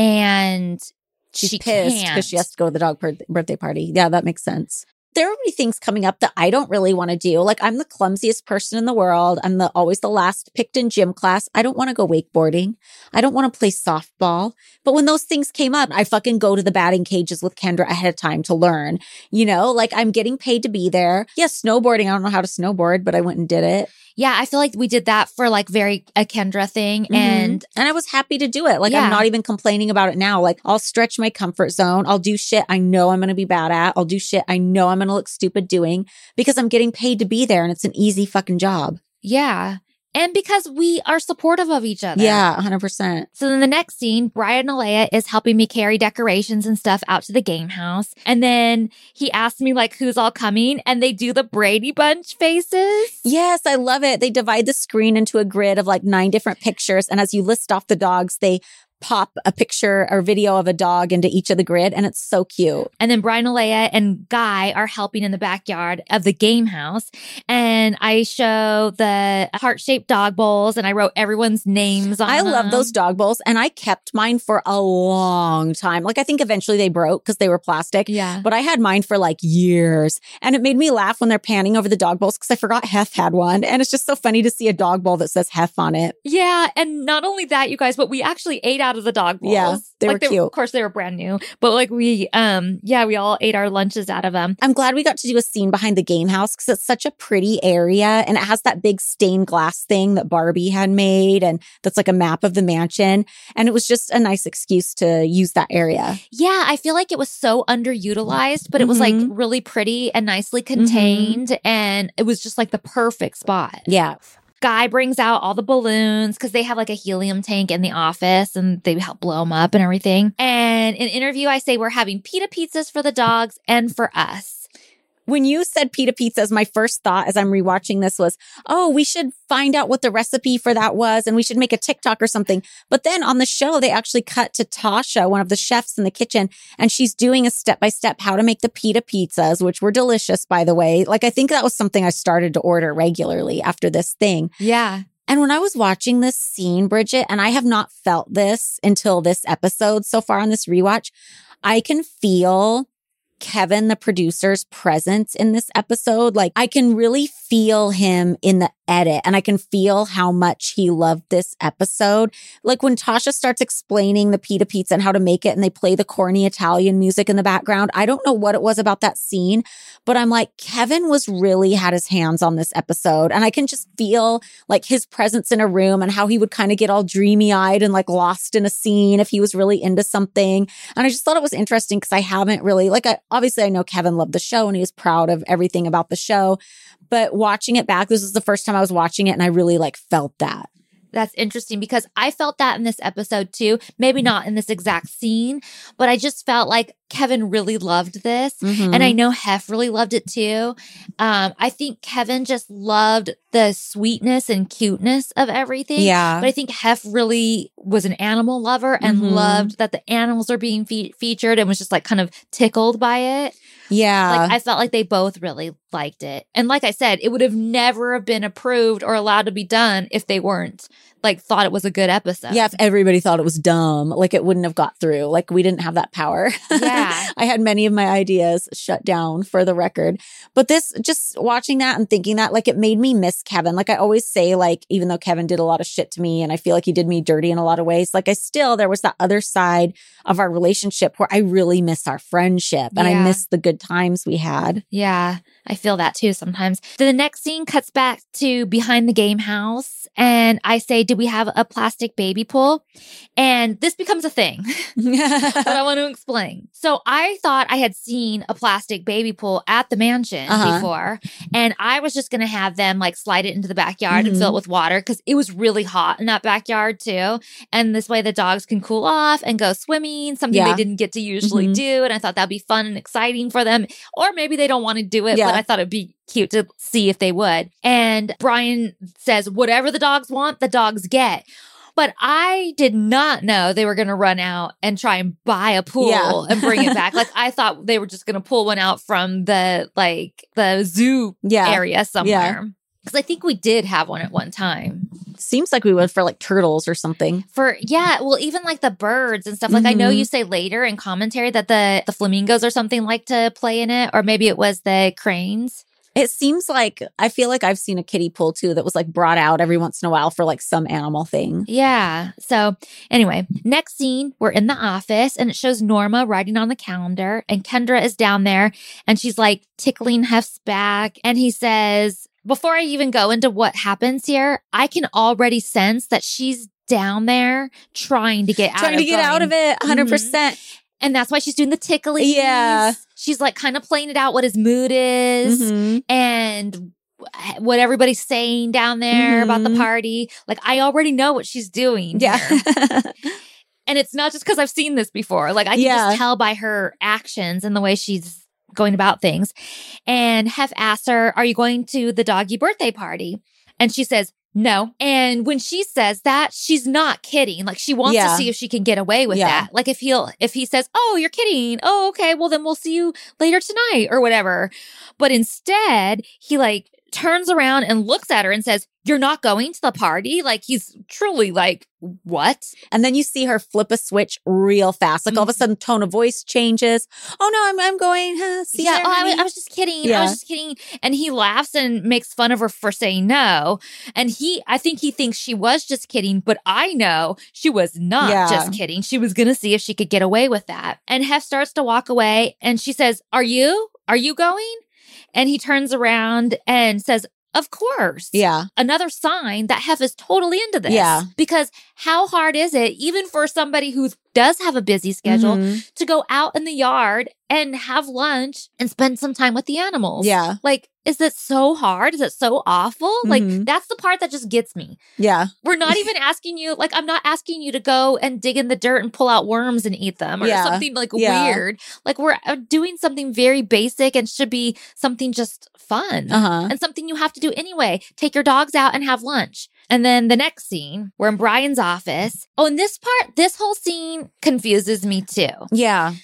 and she's she pissed because she has to go to the dog per- birthday party. Yeah, that makes sense. There will be things coming up that I don't really want to do. Like I'm the clumsiest person in the world. I'm the always the last picked in gym class. I don't want to go wakeboarding. I don't want to play softball. But when those things came up, I fucking go to the batting cages with Kendra ahead of time to learn. You know, like I'm getting paid to be there. Yes, snowboarding. I don't know how to snowboard, but I went and did it. Yeah, I feel like we did that for like very a Kendra thing. Mm-hmm. And and I was happy to do it. Like yeah. I'm not even complaining about it now. Like I'll stretch my comfort zone. I'll do shit I know I'm going to be bad at. I'll do shit I know I'm going to look stupid doing because I'm getting paid to be there and it's an easy fucking job. Yeah. And because we are supportive of each other. Yeah, one hundred percent. So then the next scene, Brian Alea is helping me carry decorations and stuff out to the game house. And then he asks me like who's all coming and they do the Brady Bunch faces. Yes, I love it. They divide the screen into a grid of like nine different pictures. And as you list off the dogs, they pop a picture or video of a dog into each of the grid. And it's so cute. And then Brian Alea and Guy are helping in the backyard of the game house. And I show the heart-shaped dog bowls and I wrote everyone's names on I them. love those dog bowls. And I kept mine for a long time. Like I think eventually they broke because they were plastic. Yeah. But I had mine for like years. And it made me laugh when they're panning over the dog bowls because I forgot Hef had one. And it's just so funny to see a dog bowl that says Hef on it. Yeah. And not only that, you guys, but we actually ate out of the dog bowls. Yeah, they like were they, cute. Of course, they were brand new, but like we, um, yeah, we all ate our lunches out of them. I'm glad we got to do a scene behind the game house because it's such a pretty area and it has that big stained glass thing that Barbie had made and that's like a map of the mansion. And it was just a nice excuse to use that area. Yeah, I feel like it was so underutilized, but it was Mm-hmm. like really pretty and nicely contained, Mm-hmm. and it was just like the perfect spot. Yeah. Guy brings out all the balloons because they have like a helium tank in the office and they help blow them up and everything. And in interview, I say we're having pita pizzas for the dogs and for us. When you said pita pizzas, my first thought as I'm rewatching this was, oh, we should find out what the recipe for that was and we should make a TikTok or something. But then on the show, they actually cut to Tasha, one of the chefs in the kitchen, and she's doing a step-by-step how to make the pita pizzas, which were delicious, by the way. Like, I think that was something I started to order regularly after this thing. Yeah. And when I was watching this scene, Bridget, and I have not felt this until this episode so far on this rewatch, I can feel Kevin, the producer's presence in this episode. Like, I can really feel him in the edit and I can feel how much he loved this episode. Like when Tasha starts explaining the pita pizza and how to make it and they play the corny Italian music in the background. I don't know what it was about that scene, but I'm like, Kevin was really had his hands on this episode. And I can just feel like his presence in a room and how he would kind of get all dreamy eyed and like lost in a scene if he was really into something. And I just thought it was interesting because I haven't really, like, I, obviously I know Kevin loved the show and he was proud of everything about the show, but watching it back, this was the first time I was watching it and I really like felt that. That's interesting because I felt that in this episode too. Maybe not in this exact scene, but I just felt like Kevin really loved this. Mm-hmm. And I know Hef really loved it too. Um, I think Kevin just loved the sweetness and cuteness of everything. Yeah. But I think Hef really was an animal lover and mm-hmm. loved that the animals are being fe- featured and was just like kind of tickled by it. Yeah. Like I felt like they both really liked it. And like I said, it would have never have been approved or allowed to be done if they weren't like thought it was a good episode. Yeah, if everybody thought it was dumb, like it wouldn't have got through. Like we didn't have that power. Yeah. I had many of my ideas shut down for the record. But this, just watching that and thinking that, like it made me miss Kevin. Like I always say, like, even though Kevin did a lot of shit to me and I feel like he did me dirty in a lot of ways, like I still, there was that other side of our relationship where I really miss our friendship and yeah. I miss the good times we had. Yeah, I feel that too sometimes. The next scene cuts back to behind the game house and I say, did we have a plastic baby pool? And this becomes a thing that I want to explain. So I thought I had seen a plastic baby pool at the mansion uh-huh. before. And I was just going to have them like slide it into the backyard mm-hmm. and fill it with water because it was really hot in that backyard too. And this way the dogs can cool off and go swimming, something yeah. they didn't get to usually mm-hmm. do. And I thought that'd be fun and exciting for them. Or maybe they don't want to do it, yeah. but I thought it'd be cute to see if they would. And Brian says, whatever the dogs want, the dogs get. But I did not know they were going to run out and try and buy a pool yeah. and bring it back. Like I thought they were just going to pull one out from the like the zoo yeah. area somewhere. Because yeah. I think we did have one at one time. Seems like we would for like turtles or something. For, yeah, well, even like the birds and stuff. Like mm-hmm. I know you say later in commentary that the, the flamingos or something like to play in it. Or maybe it was the cranes. It seems like, I feel like I've seen a kiddie pool too that was like brought out every once in a while for like some animal thing. Yeah. So anyway, next scene, we're in the office and it shows Norma writing on the calendar and Kendra is down there and she's like tickling Hef's back. And he says, before I even go into what happens here, I can already sense that she's down there trying to get out trying of to get going. out of it one hundred percent. Mm-hmm. And that's why she's doing the tickling. Yeah. She's like kind of playing it out what his mood is mm-hmm. and what everybody's saying down there mm-hmm. about the party. Like, I already know what she's doing. Yeah. And it's not just because I've seen this before. Like, I can yeah. just tell by her actions and the way she's going about things. And Hef asks her, are you going to the doggy birthday party? And she says, no. And when she says that, she's not kidding. Like she wants yeah. to see if she can get away with yeah. that. Like if he'll, if he says, oh, you're kidding. Oh, okay. Well, then we'll see you later tonight or whatever. But instead, he like turns around and looks at her and says, you're not going to the party? Like he's truly like, what? And then you see her flip a switch real fast. Like mm-hmm. all of a sudden tone of voice changes. Oh no, I'm I'm going, huh, see yeah, you, oh, I, was, I was just kidding. Yeah. I was just kidding. And he laughs and makes fun of her for saying no. And he, I think he thinks she was just kidding, but I know she was not yeah. just kidding. She was going to see if she could get away with that. And Hef starts to walk away and she says, are you? Are you going? And he turns around and says, of course. Yeah. Another sign that Hef is totally into this. Yeah. Because how hard is it, even for somebody who's does have a busy schedule Mm-hmm. to go out in the yard and have lunch and spend some time with the animals. Yeah. Like, is it so hard? Is it so awful? Mm-hmm. Like, that's the part that just gets me. Yeah. We're not even asking you, like, I'm not asking you to go and dig in the dirt and pull out worms and eat them or Yeah. something like Yeah. weird. Like, we're uh, doing something very basic and should be something just fun Uh-huh. and something you have to do anyway. Take your dogs out and have lunch. And then the next scene, we're in Brian's office. Oh, and this part, this whole scene confuses me too. Yeah.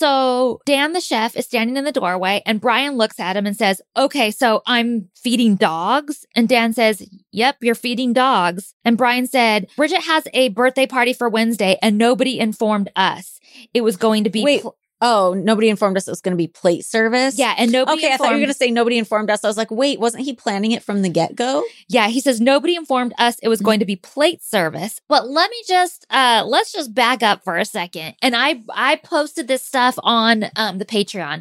So Dan, the chef, is standing in the doorway and Brian looks at him and says, okay, so I'm feeding dogs. And Dan says, yep, you're feeding dogs. And Brian said, Bridget has a birthday party for Wednesday and nobody informed us. It was going to be... Wait. Pl- Oh, nobody informed us it was going to be plate service? yeah, and nobody Okay, I thought you were informed- going to say nobody informed us. I was like, wait, wasn't he planning it from the get-go? Yeah, he says nobody informed us it was going to be plate service. But let me just uh let's just back up for a second. And I I posted this stuff on um the Patreon.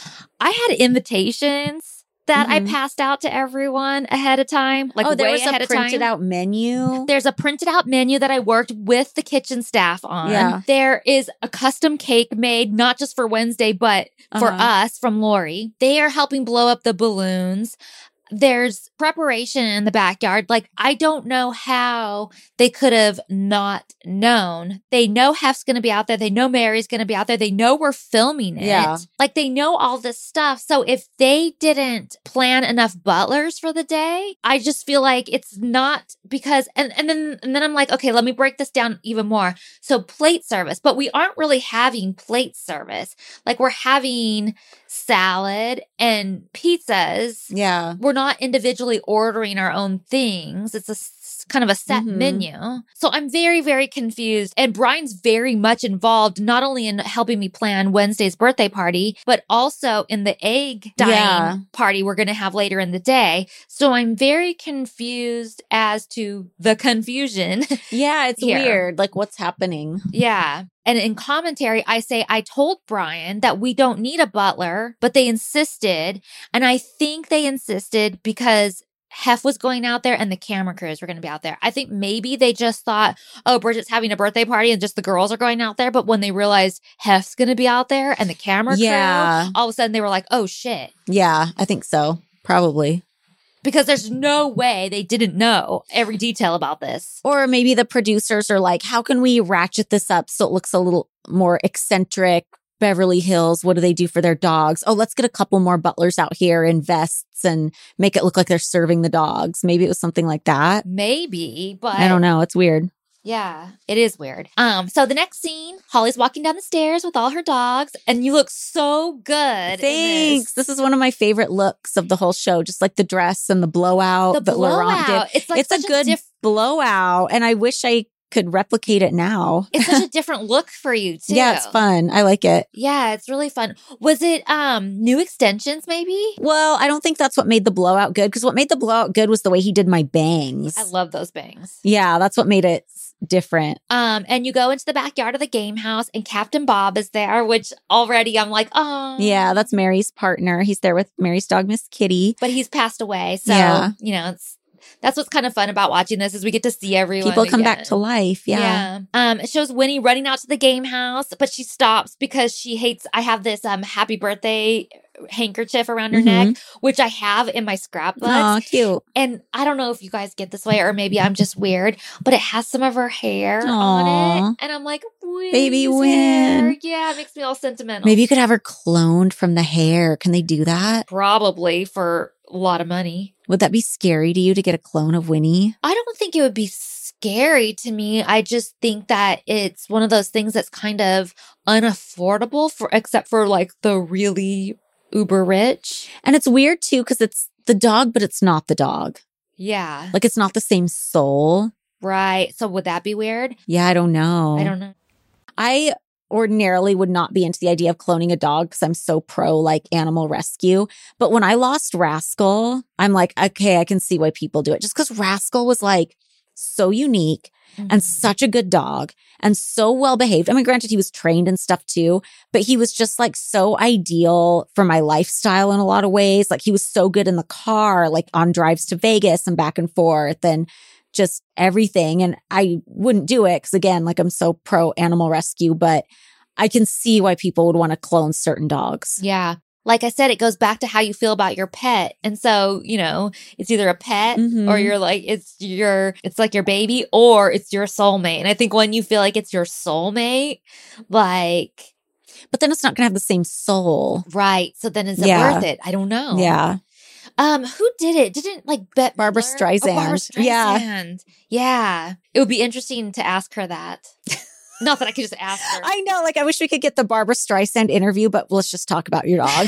I had invitations that Mhm. I passed out to everyone ahead of time, like oh, there way was ahead a of time. printed out menu. There's a printed out menu that I worked with the kitchen staff on. Yeah. There is a custom cake made, not just for Wednesday, but for Uh-huh. us from Lori. They are helping blow up the balloons. There's preparation in the backyard. Like, I don't know how they could have not known. They know Hef's going to be out there. They know Mary's going to be out there. They know we're filming it. Yeah. Like, they know all this stuff. So if they didn't plan enough butlers for the day, I just feel like it's not because, and, and then, and then I'm like, okay, let me break this down even more. So plate service, but we aren't really having plate service. Like, we're having salad and pizzas. Yeah. We're not individually ordering our own things. It's a s- kind of a set Mhm. menu. So I'm very, very confused. And Brian's very much involved, not only in helping me plan Wednesday's birthday party, but also in the egg dyeing Yeah. party we're going to have later in the day. So I'm very confused as to the confusion. Yeah, it's Here. weird. Like, what's happening? Yeah. And in commentary, I say, I told Brian that we don't need a butler, but they insisted. And I think they insisted because Hef was going out there and the camera crews were going to be out there. I think maybe they just thought, oh, Bridget's having a birthday party and just the girls are going out there. But when they realized Hef's going to be out there and the camera Yeah. crew, all of a sudden they were like, oh, shit. Yeah, I think so. Probably. Because there's no way they didn't know every detail about this. Or maybe the producers are like, how can we ratchet this up so it looks a little more eccentric? Beverly Hills, what do they do for their dogs? Oh, let's get a couple more butlers out here in vests and make it look like they're serving the dogs. Maybe it was something like that. Maybe, but I don't know. It's weird. Yeah, it is weird. Um, so the next scene, Holly's walking down the stairs with all her dogs, and you look so good. in Thanks. this. This is one of my favorite looks of the whole show. Just like the dress and the blowout The that Laurent blowout. did. It's like it's a such a good diff- blowout. And I wish I could replicate it now. It's such a different look for you too. Yeah, it's fun. I like it. Yeah, it's really fun. Was it um new extensions maybe? Well, I don't think that's what made the blowout good, because what made the blowout good was the way he did my bangs. I love those bangs. Yeah, that's what made it different. Um, and you go into the backyard of the game house, and Captain Bob is there, which already I'm like, oh, Yeah, that's Mary's partner. He's there with Mary's dog, Miss Kitty. but he's passed away, so Yeah. you know, it's that's what's kind of fun about watching this is we get to see everyone. People come again. back to life. Yeah. Um, it shows Winnie running out to the game house, but she stops because she hates. I have this um happy birthday handkerchief around her Mhm. neck, which I have in my scrapbook. Oh, cute. And I don't know if you guys get this way or maybe I'm just weird, but it has some of her hair on Aw. it. And I'm like, Baby Winnie's Win. hair. Yeah, it makes me all sentimental. Maybe you could have her cloned from the hair. Can they do that? Probably for a lot of money. Would that be scary to you to get a clone of Winnie? I don't think it would be scary to me. I just think that it's one of those things that's kind of unaffordable for, except for like the really uber rich. And it's weird too, because it's the dog, but it's not the dog. Yeah. Like it's not the same soul. Right. So would that be weird? Yeah, I don't know. I don't know. I ordinarily would not be into the idea of cloning a dog because I'm so pro like animal rescue. But when I lost Rascal, I'm like, okay, I can see why people do it. Just because Rascal was like so unique Mhm. and such a good dog and so well behaved. I mean, granted, he was trained and stuff too, but he was just like so ideal for my lifestyle in a lot of ways. Like he was so good in the car, like on drives to Vegas and back and forth, and just everything. And I wouldn't do it because, again, like I'm so pro animal rescue, but I can see why people would want to clone certain dogs. Yeah. Like I said, it goes back to how you feel about your pet. And so, you know, it's either a pet Mhm. or you're like, it's your, it's like your baby or it's your soulmate. And I think when you feel like it's your soulmate, like, But then it's not going to have the same soul. right. So then is it Yeah. worth it? I don't know. Yeah. Um, who did it? Didn't like Bette Barbara Midler? Streisand. Oh, Barbara Streisand. Yeah. Yeah. It would be interesting to ask her that. Not that I could just ask her. I know. Like, I wish we could get the Barbara Streisand interview, but let's just talk about your dog.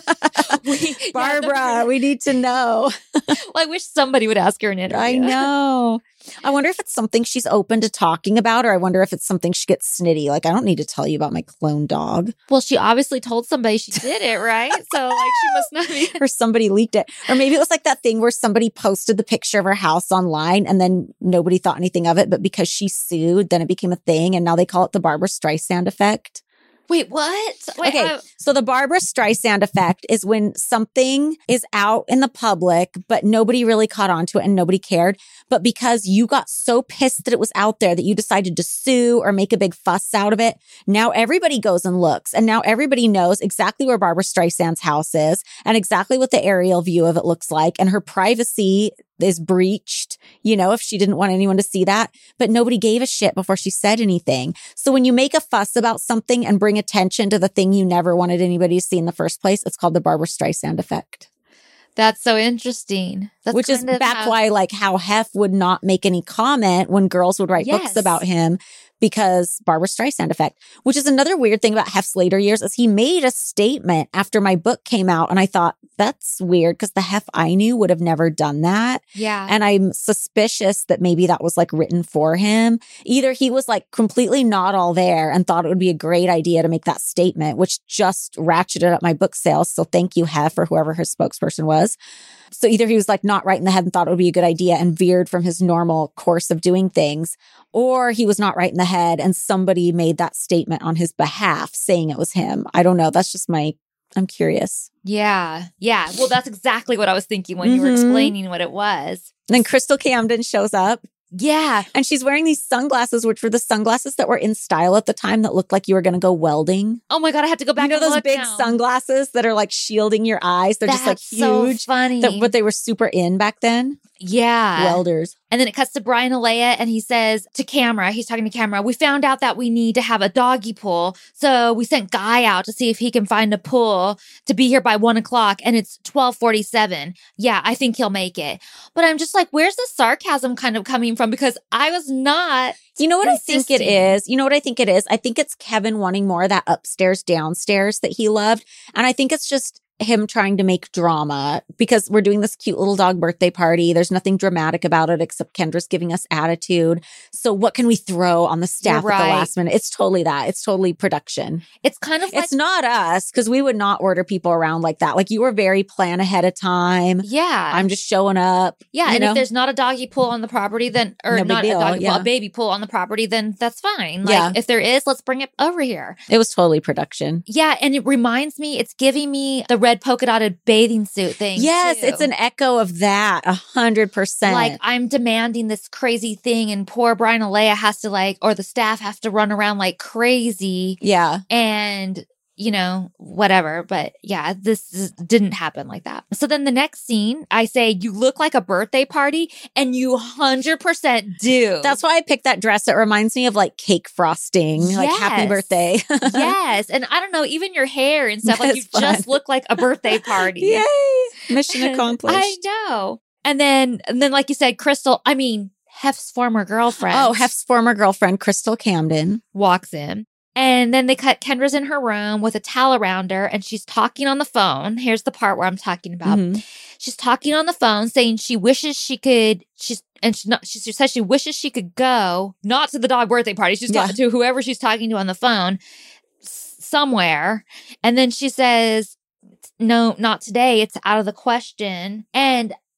we, Barbara, yeah, we need to know. well, I wish somebody would ask her an interview. I know. I wonder if it's something she's open to talking about, or I wonder if it's something she gets snitty. Like, I don't need to tell you about my clone dog. Well, she obviously told somebody she did it, right? So, like, she must not be. Or somebody leaked it. Or maybe it was like that thing where somebody posted the picture of her house online and then nobody thought anything of it. But because she sued, then it became a thing. And now they call it the Barbara Streisand effect. Wait, what? Wait, Okay, I- so the Barbara Streisand effect is when something is out in the public, but nobody really caught on to it and nobody cared. But because you got so pissed that it was out there that you decided to sue or make a big fuss out of it, now everybody goes and looks. And now everybody knows exactly where Barbara Streisand's house is and exactly what the aerial view of it looks like. And her privacy is breached, you know, if she didn't want anyone to see that, but nobody gave a shit before she said anything. So when you make a fuss about something and bring attention to the thing you never wanted anybody to see in the first place, it's called the Barbara Streisand effect. That's so interesting. That's Which is kind of back how- why, like, how Hef would not make any comment when girls would write Yes. books about him because Barbara Streisand effect, which is another weird thing about Hef's later years is he made a statement after my book came out. And I thought, that's weird because the Hef I knew would have never done that. Yeah. And I'm suspicious that maybe that was like written for him. Either he was like completely not all there and thought it would be a great idea to make that statement, which just ratcheted up my book sales. So thank you, Hef, or whoever his spokesperson was. So either he was like not right in the head and thought it would be a good idea and veered from his normal course of doing things, or he was not right in the head and somebody made that statement on his behalf saying it was him. I don't know. That's just my, I'm curious. Yeah. Yeah. Well, that's exactly what I was thinking when you were Mhm. explaining what it was. Then Crystal Camden shows up. Yeah. And she's wearing these sunglasses, which were the sunglasses that were in style at the time that looked like you were going to go welding. Oh my God. I had to go back You know and those look big now. sunglasses that are like shielding your eyes? They're That's just like so huge. funny. That, but they were super in back then. yeah. Welders. And then it cuts to Brian Alea and he says to camera, he's talking to camera, we found out that we need to have a doggy pool. So we sent Guy out to see if he can find a pool to be here by one o'clock. And it's twelve forty-seven. Yeah, I think he'll make it. But I'm just like, where's the sarcasm kind of coming from? Because I was not. You know what I think it insisting. is? You know what I think it is? I think it's Kevin wanting more of that upstairs, downstairs that he loved. And I think it's just him trying to make drama because we're doing this cute little dog birthday party. There's nothing dramatic about it except Kendra's giving us attitude. So what can we throw on the staff You're at the right. last minute? It's totally that. It's totally production. It's kind of like, It's not us because we would not order people around like that. Like you were very plan ahead of time. yeah. I'm just showing up. Yeah, you and know? if there's not a doggy pool on the property, then or No big not deal, a doggy yeah. pool, a baby pool on the property, then that's fine. Like Yeah. if there is, let's bring it over here. It was totally production. Yeah, and it reminds me, it's giving me the red polka dotted bathing suit thing. Yes, too. it's an echo of that. A hundred percent. Like I'm demanding this crazy thing, and poor Brian Alea has to like, or the staff has to run around like crazy, yeah. and you know, whatever. But yeah, this is, didn't happen like that. So then the next scene, I say, you look like a birthday party, and you one hundred percent do. That's why I picked that dress. It reminds me of like cake frosting, like happy Yes. birthday. Yes. And I don't know, even your hair and stuff, like you That's fun. just look like a birthday party. Yay. Mission And accomplished. I know. And then, and then, like you said, Crystal, I mean, Hef's former girlfriend. Oh, Hef's former girlfriend, Crystal Camden. walks in. And then they cut Kendra's in her room with a towel around her and she's talking on the phone. Here's the part where I'm talking about. Mhm. She's talking on the phone saying she wishes she could, she's, and she, not, she says she wishes she could go, not to the dog birthday party. She's Yeah. talking to whoever she's talking to on the phone s- somewhere. And then she says, no, not today. It's out of the question. And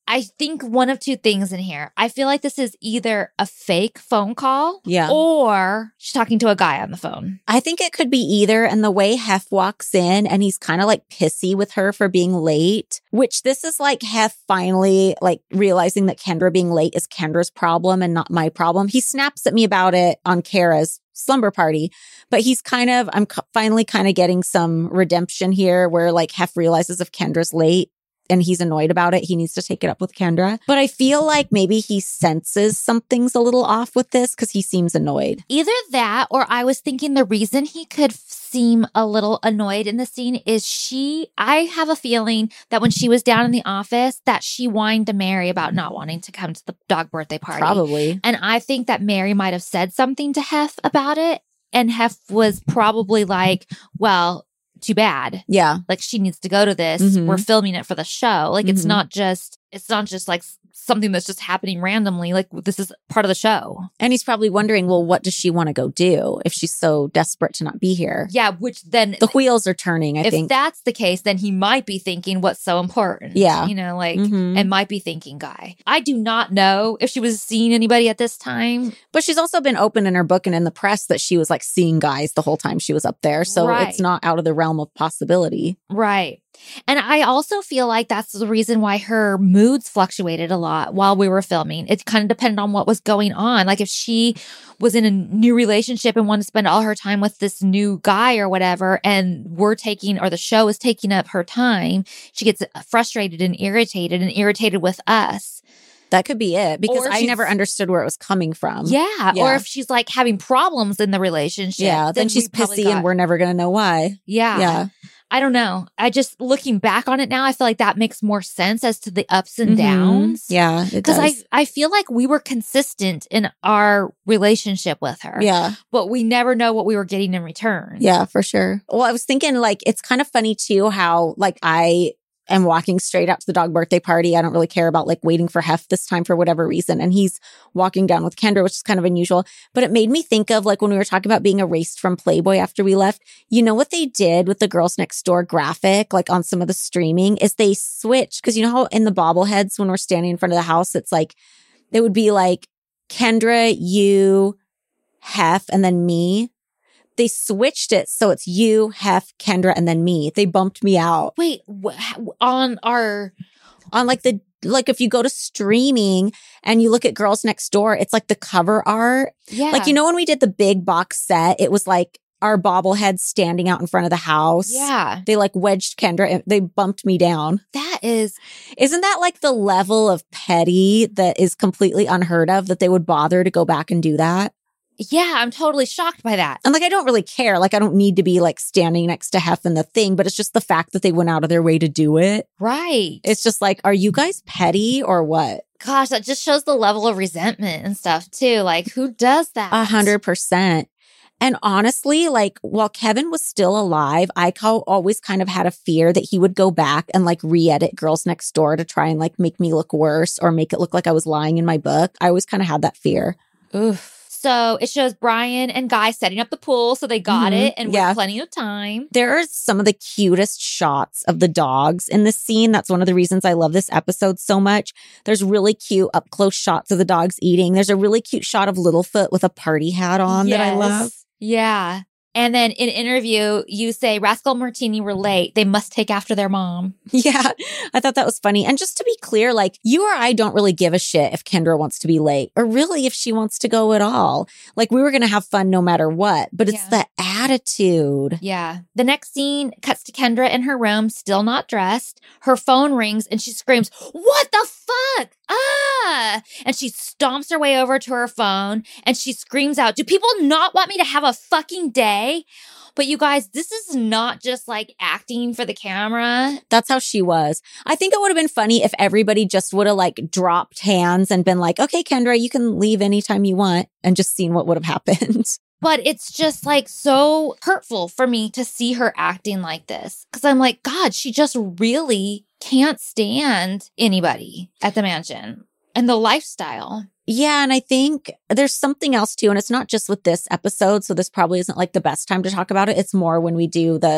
I think one of two things in here. I feel like this is either a fake phone call Yeah. or she's talking to a guy on the phone. I think it could be either. And the way Hef walks in and he's kind of like pissy with her for being late, which this is like Hef finally like realizing that Kendra being late is Kendra's problem and not my problem. He snaps at me about it on Kara's slumber party, but he's kind of, I'm finally kind of getting some redemption here where like Hef realizes if Kendra's late, and he's annoyed about it, he needs to take it up with Kendra. But I feel like maybe he senses something's a little off with this because he seems annoyed. Either that, or I was thinking the reason he could seem a little annoyed in the scene is she, I have a feeling that when she was down in the office, that she whined to Mary about not wanting to come to the dog birthday party. Probably. And I think that Mary might have said something to Hef about it. And Hef was probably like, well, too bad. Yeah. Like she needs to go to this. Mm-hmm. We're filming it for the show. Like mm-hmm. it's not just, it's not just like something that's just happening randomly. Like this is part of the show. And he's probably wondering, well, what does she want to go do if she's so desperate to not be here? Yeah. Which then the wheels are turning, I if think. If that's the case, then he might be thinking what's so important. Yeah. You know, like, mm-hmm. and might be thinking guy. I do not know if she was seeing anybody at this time. But she's also been open in her book and in the press that she was like seeing guys the whole time she was up there. So right. it's not out of the realm of possibility. Right. And I also feel like that's the reason why her moods fluctuated a lot while we were filming. It kind of depended on what was going on. Like if she was in a new relationship and wanted to spend all her time with this new guy or whatever, and we're taking, or the show is taking up her time, she gets frustrated and irritated and irritated with us. That could be it, because I never understood where it was coming from. Yeah, yeah. Or if she's like having problems in the relationship. Yeah. Then, then she's pissy got, and we're never going to know why. Yeah. Yeah. I don't know. I just, looking back on it now, I feel like that makes more sense as to the ups and downs. Mm-hmm. Yeah, it does. Because I, I feel like we were consistent in our relationship with her. Yeah. But we never know what we were getting in return. Yeah, for sure. Well, I was thinking like, it's kind of funny too how like I am walking straight out to the dog birthday party. I don't really care about like waiting for Hef this time for whatever reason. And he's walking down with Kendra, which is kind of unusual. But it made me think of like when we were talking about being erased from Playboy after we left, you know what they did with the Girls Next Door graphic, like on some of the streaming, is they switched. Because you know how in the bobbleheads, when we're standing in front of the house, it's like, it would be like Kendra, you, Hef, and then me. They switched it so it's you, Hef, Kendra, and then me. They bumped me out. Wait, wh- on our... On like the, like if you go to streaming and you look at Girls Next Door, it's like the cover art. Yeah. Like, you know, when we did the big box set, it was like our bobblehead standing out in front of the house. Yeah. They like wedged Kendra and they bumped me down. That is... Isn't that like the level of petty that is completely unheard of, that they would bother to go back and do that? Yeah, I'm totally shocked by that. And like, I don't really care. Like, I don't need to be like standing next to Hef in the thing, but it's just the fact that they went out of their way to do it. Right. It's just like, are you guys petty or what? Gosh, that just shows the level of resentment and stuff too. Like, who does that? A hundred percent. And honestly, like, while Kevin was still alive, I always kind of had a fear that he would go back and like re-edit Girls Next Door to try and like make me look worse or make it look like I was lying in my book. I always kind of had that fear. Oof. So it shows Brian and Guy setting up the pool. So they got mm-hmm. it and yeah. with plenty of time. There are some of the cutest shots of the dogs in this scene. That's one of the reasons I love this episode so much. There's really cute up close shots of the dogs eating. There's a really cute shot of Littlefoot with a party hat on yes. that I love. Yeah. And then in interview, you say Rascal Martini were late. They must take after their mom. Yeah, I thought that was funny. And just to be clear, like, you or I don't really give a shit if Kendra wants to be late or really if she wants to go at all. Like, we were going to have fun no matter what, but it's yeah. the attitude. Yeah. The next scene cuts to Kendra in her room, still not dressed. Her phone rings and she screams, "What the fuck? Ah!" And she stomps her way over to her phone and she screams out, "Do people not want me to have a fucking day?" But you guys, this is not just like acting for the camera. That's how she was. I think it would have been funny if everybody just would have like dropped hands and been like, "Okay, Kendra, you can leave anytime you want," and just seen what would have happened. But it's just like so hurtful for me to see her acting like this. Because I'm like, God, she just really can't stand anybody at the mansion and the lifestyle. Yeah, and I think there's something else too, and it's not just with this episode, so this probably isn't like the best time to talk about it. It's more when we do the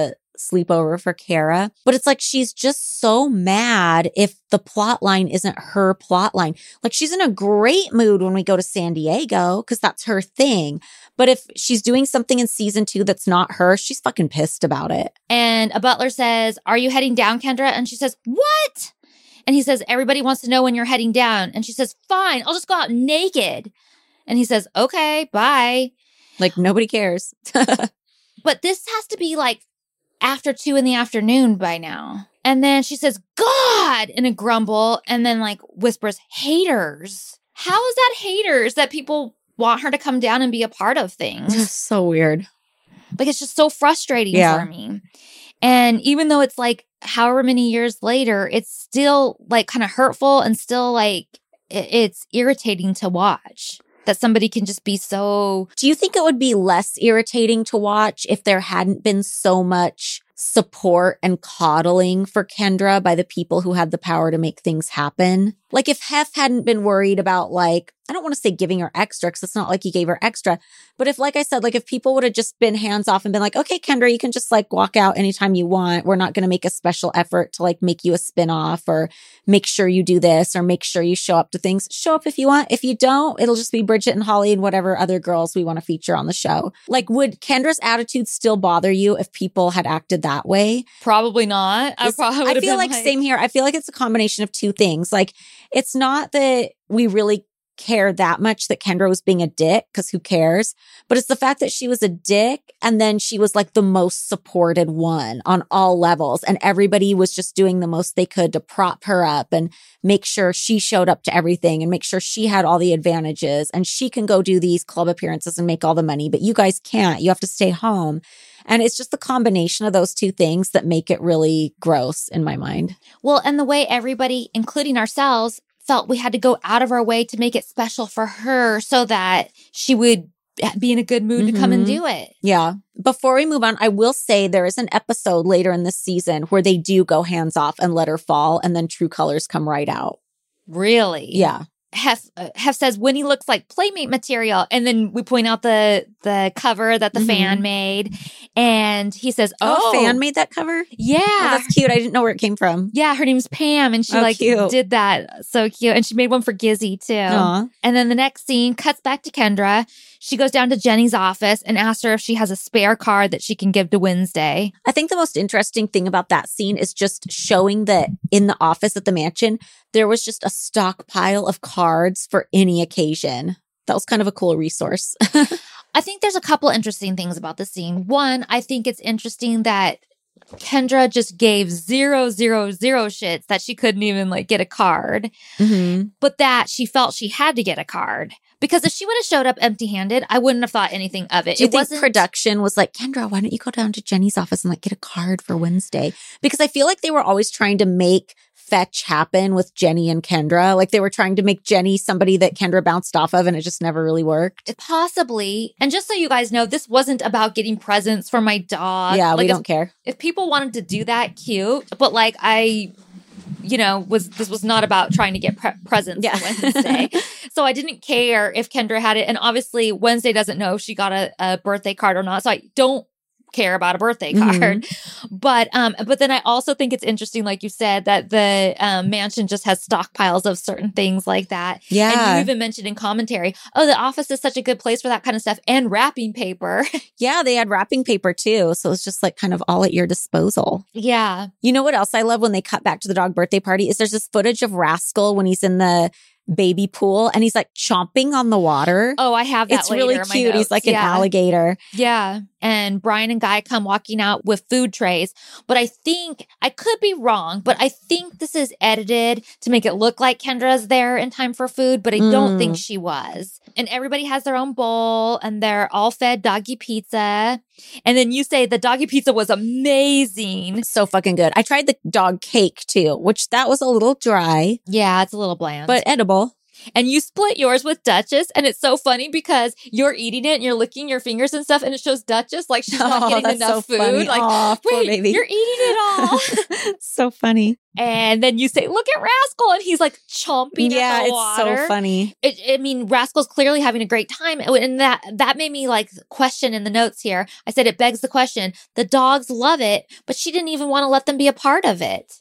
sleepover for Kara. But it's like she's just so mad if the plot line isn't her plot line. Like she's in a great mood when we go to San Diego because that's her thing. But if she's doing something in season two that's not her, she's fucking pissed about it. And a butler says, "Are you heading down, Kendra?" And she says, "What?" And he says, "Everybody wants to know when you're heading down." And she says, "Fine, I'll just go out naked." And he says, "Okay, bye." Like nobody cares. But this has to be like after two in the afternoon by now. And then she says, "God," in a grumble, and then like whispers, "Haters." How is that haters that people want her to come down and be a part of things? So weird. Like, it's just so frustrating Yeah. for me. And even though it's like however many years later, it's still like kind of hurtful and still like it- it's irritating to watch that somebody can just be so. Do you think it would be less irritating to watch if there hadn't been so much support and coddling for Kendra by the people who had the power to make things happen? Like if Hef hadn't been worried about like, I don't want to say giving her extra because it's not like he gave her extra. But if, like I said, like if people would have just been hands off and been like, okay, Kendra, you can just like walk out anytime you want. We're not going to make a special effort to like make you a spinoff or make sure you do this or make sure you show up to things. Show up if you want. If you don't, it'll just be Bridget and Holly and whatever other girls we want to feature on the show. Like, would Kendra's attitude still bother you if people had acted that way? Probably not. I, probably I feel like, like same here. I feel like it's a combination of two things. Like, it's not that we really care that much that Kendra was being a dick, because who cares? But it's the fact that she was a dick and then she was like the most supported one on all levels. And everybody was just doing the most they could to prop her up and make sure she showed up to everything and make sure she had all the advantages and she can go do these club appearances and make all the money. But you guys can't. You have to stay home. And it's just the combination of those two things that make it really gross in my mind. Well, and the way everybody, including ourselves, felt we had to go out of our way to make it special for her so that she would be in a good mood mm-hmm. to come and do it. Yeah. Before we move on, I will say there is an episode later in this season where they do go hands off and let her fall, and then true colors come right out. Really? Yeah. Hef, uh, Hef says Winnie looks like Playmate material. And then we point out the the cover that the mm-hmm. fan made. And he says, oh. Oh, fan made that cover? Yeah. Oh, that's cute. I didn't know where it came from. Yeah, her name's Pam. And she oh, like cute. did that. So cute. And she made one for Gizzy too. Aww. And then the next scene cuts back to Kendra. She goes down to Jenny's office and asks her if she has a spare card that she can give to Wednesday. I think the most interesting thing about that scene is just showing that in the office at the mansion, there was just a stockpile of cards for any occasion. That was kind of a cool resource. I think there's a couple interesting things about the scene. One, I think it's interesting that Kendra just gave zero, zero, zero shits that she couldn't even like get a card, mm-hmm. but that she felt she had to get a card. Because if she would have showed up empty-handed, I wouldn't have thought anything of it. Do you it think wasn't production was like, Kendra, why don't you go down to Jenny's office and like get a card for Wednesday? Because I feel like they were always trying to make fetch happen with Jenny and Kendra. Like they were trying to make Jenny somebody that Kendra bounced off of, and it just never really worked. Possibly. And just so you guys know, this wasn't about getting presents for my dog. Yeah, like we if, don't care. If people wanted to do that, cute. But like I... you know, was this was not about trying to get pre- presents yeah. for Wednesday. So I didn't care if Kendra had it. And obviously Wednesday doesn't know if she got a, a birthday card or not. So I don't care about a birthday card. Mm-hmm. But um, but then I also think it's interesting, like you said, that the um, mansion just has stockpiles of certain things like that. Yeah. And you even mentioned in commentary, oh, the office is such a good place for that kind of stuff, and wrapping paper. Yeah, they had wrapping paper too. So it's just like kind of all at your disposal. Yeah. You know what else I love when they cut back to the dog birthday party is there's this footage of Rascal when he's in the baby pool and he's like chomping on the water. Oh, I have that. It's really cute. He's like an yeah. alligator. Yeah. And Brian and Guy come walking out with food trays. But I think, I could be wrong, but I think this is edited to make it look like Kendra's there in time for food, but I don't mm. think she was. And everybody has their own bowl and they're all fed doggy pizza. And then you say the doggy pizza was amazing. So fucking good. I tried the dog cake too, which that was a little dry. Yeah, it's a little bland. But edible. And you split yours with Duchess. And it's so funny because you're eating it and you're licking your fingers and stuff. And it shows Duchess like she's not Oh, getting that's enough so food. funny. Like, Aw, poor wait, baby. you're eating it all. So funny. And then you say, look at Rascal. And he's like chomping Yeah, at the it's water. so funny. It, I mean, Rascal's clearly having a great time. And that, that made me like question in the notes here. I said, it begs the question. The dogs love it, but she didn't even want to let them be a part of it.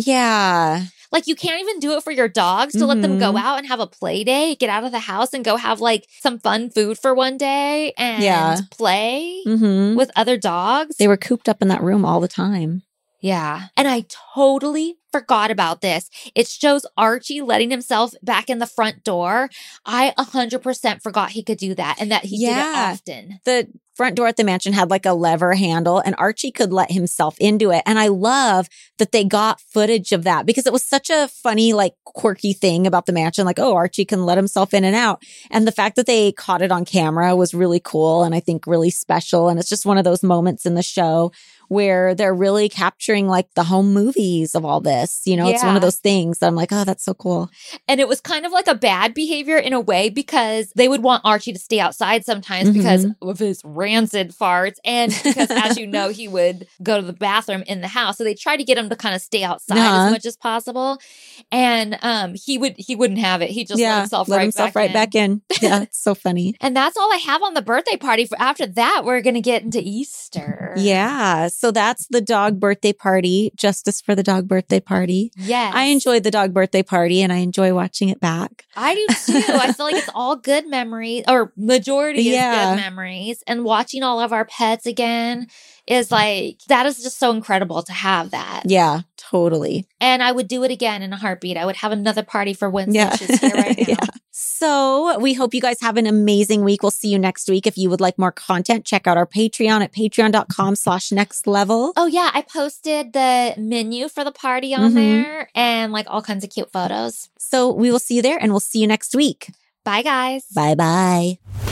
Yeah. Like, you can't even do it for your dogs to mm-hmm. let them go out and have a play day, get out of the house and go have like some fun food for one day and yeah. play mm-hmm. with other dogs. They were cooped up in that room all the time. Yeah. And I totally forgot about this. It shows Archie letting himself back in the front door. I one hundred percent forgot he could do that and that he yeah. did it often. The front door at the mansion had like a lever handle and Archie could let himself into it. And I love that they got footage of that because it was such a funny, like quirky thing about the mansion. Like, oh, Archie can let himself in and out. And the fact that they caught it on camera was really cool and I think really special. And it's just one of those moments in the show where they're really capturing like the home movies of all this. You know, yeah. It's one of those things that I'm like, oh, that's so cool. And it was kind of like a bad behavior in a way because they would want Archie to stay outside sometimes mm-hmm. because of his rancid farts. And because, as you know, he would go to the bathroom in the house. So they tried to get him to kind of stay outside uh-huh. as much as possible. And um, he would, he wouldn't have it. He just yeah, let himself let right himself back right in. back in. Yeah, it's so funny. And that's all I have on the birthday party. For after that, we're going to get into Easter. Yeah. So that's the dog birthday party. Justice for the dog birthday party. Yes. I enjoyed the dog birthday party and I enjoy watching it back. I do too. I feel like it's all good memories or majority yeah. is good memories. And watching all of our pets again is like, that is just so incredible to have that. Yeah, totally. And I would do it again in a heartbeat. I would have another party for Wednesday. Yeah. She's here right now. yeah. So we hope you guys have an amazing week. We'll see you next week. If you would like more content, check out our Patreon at patreon.com slash next level. Oh yeah. I posted the menu for the party on mm-hmm. there and like all kinds of cute photos. So we will see you there and we'll see you next week. Bye guys. Bye bye.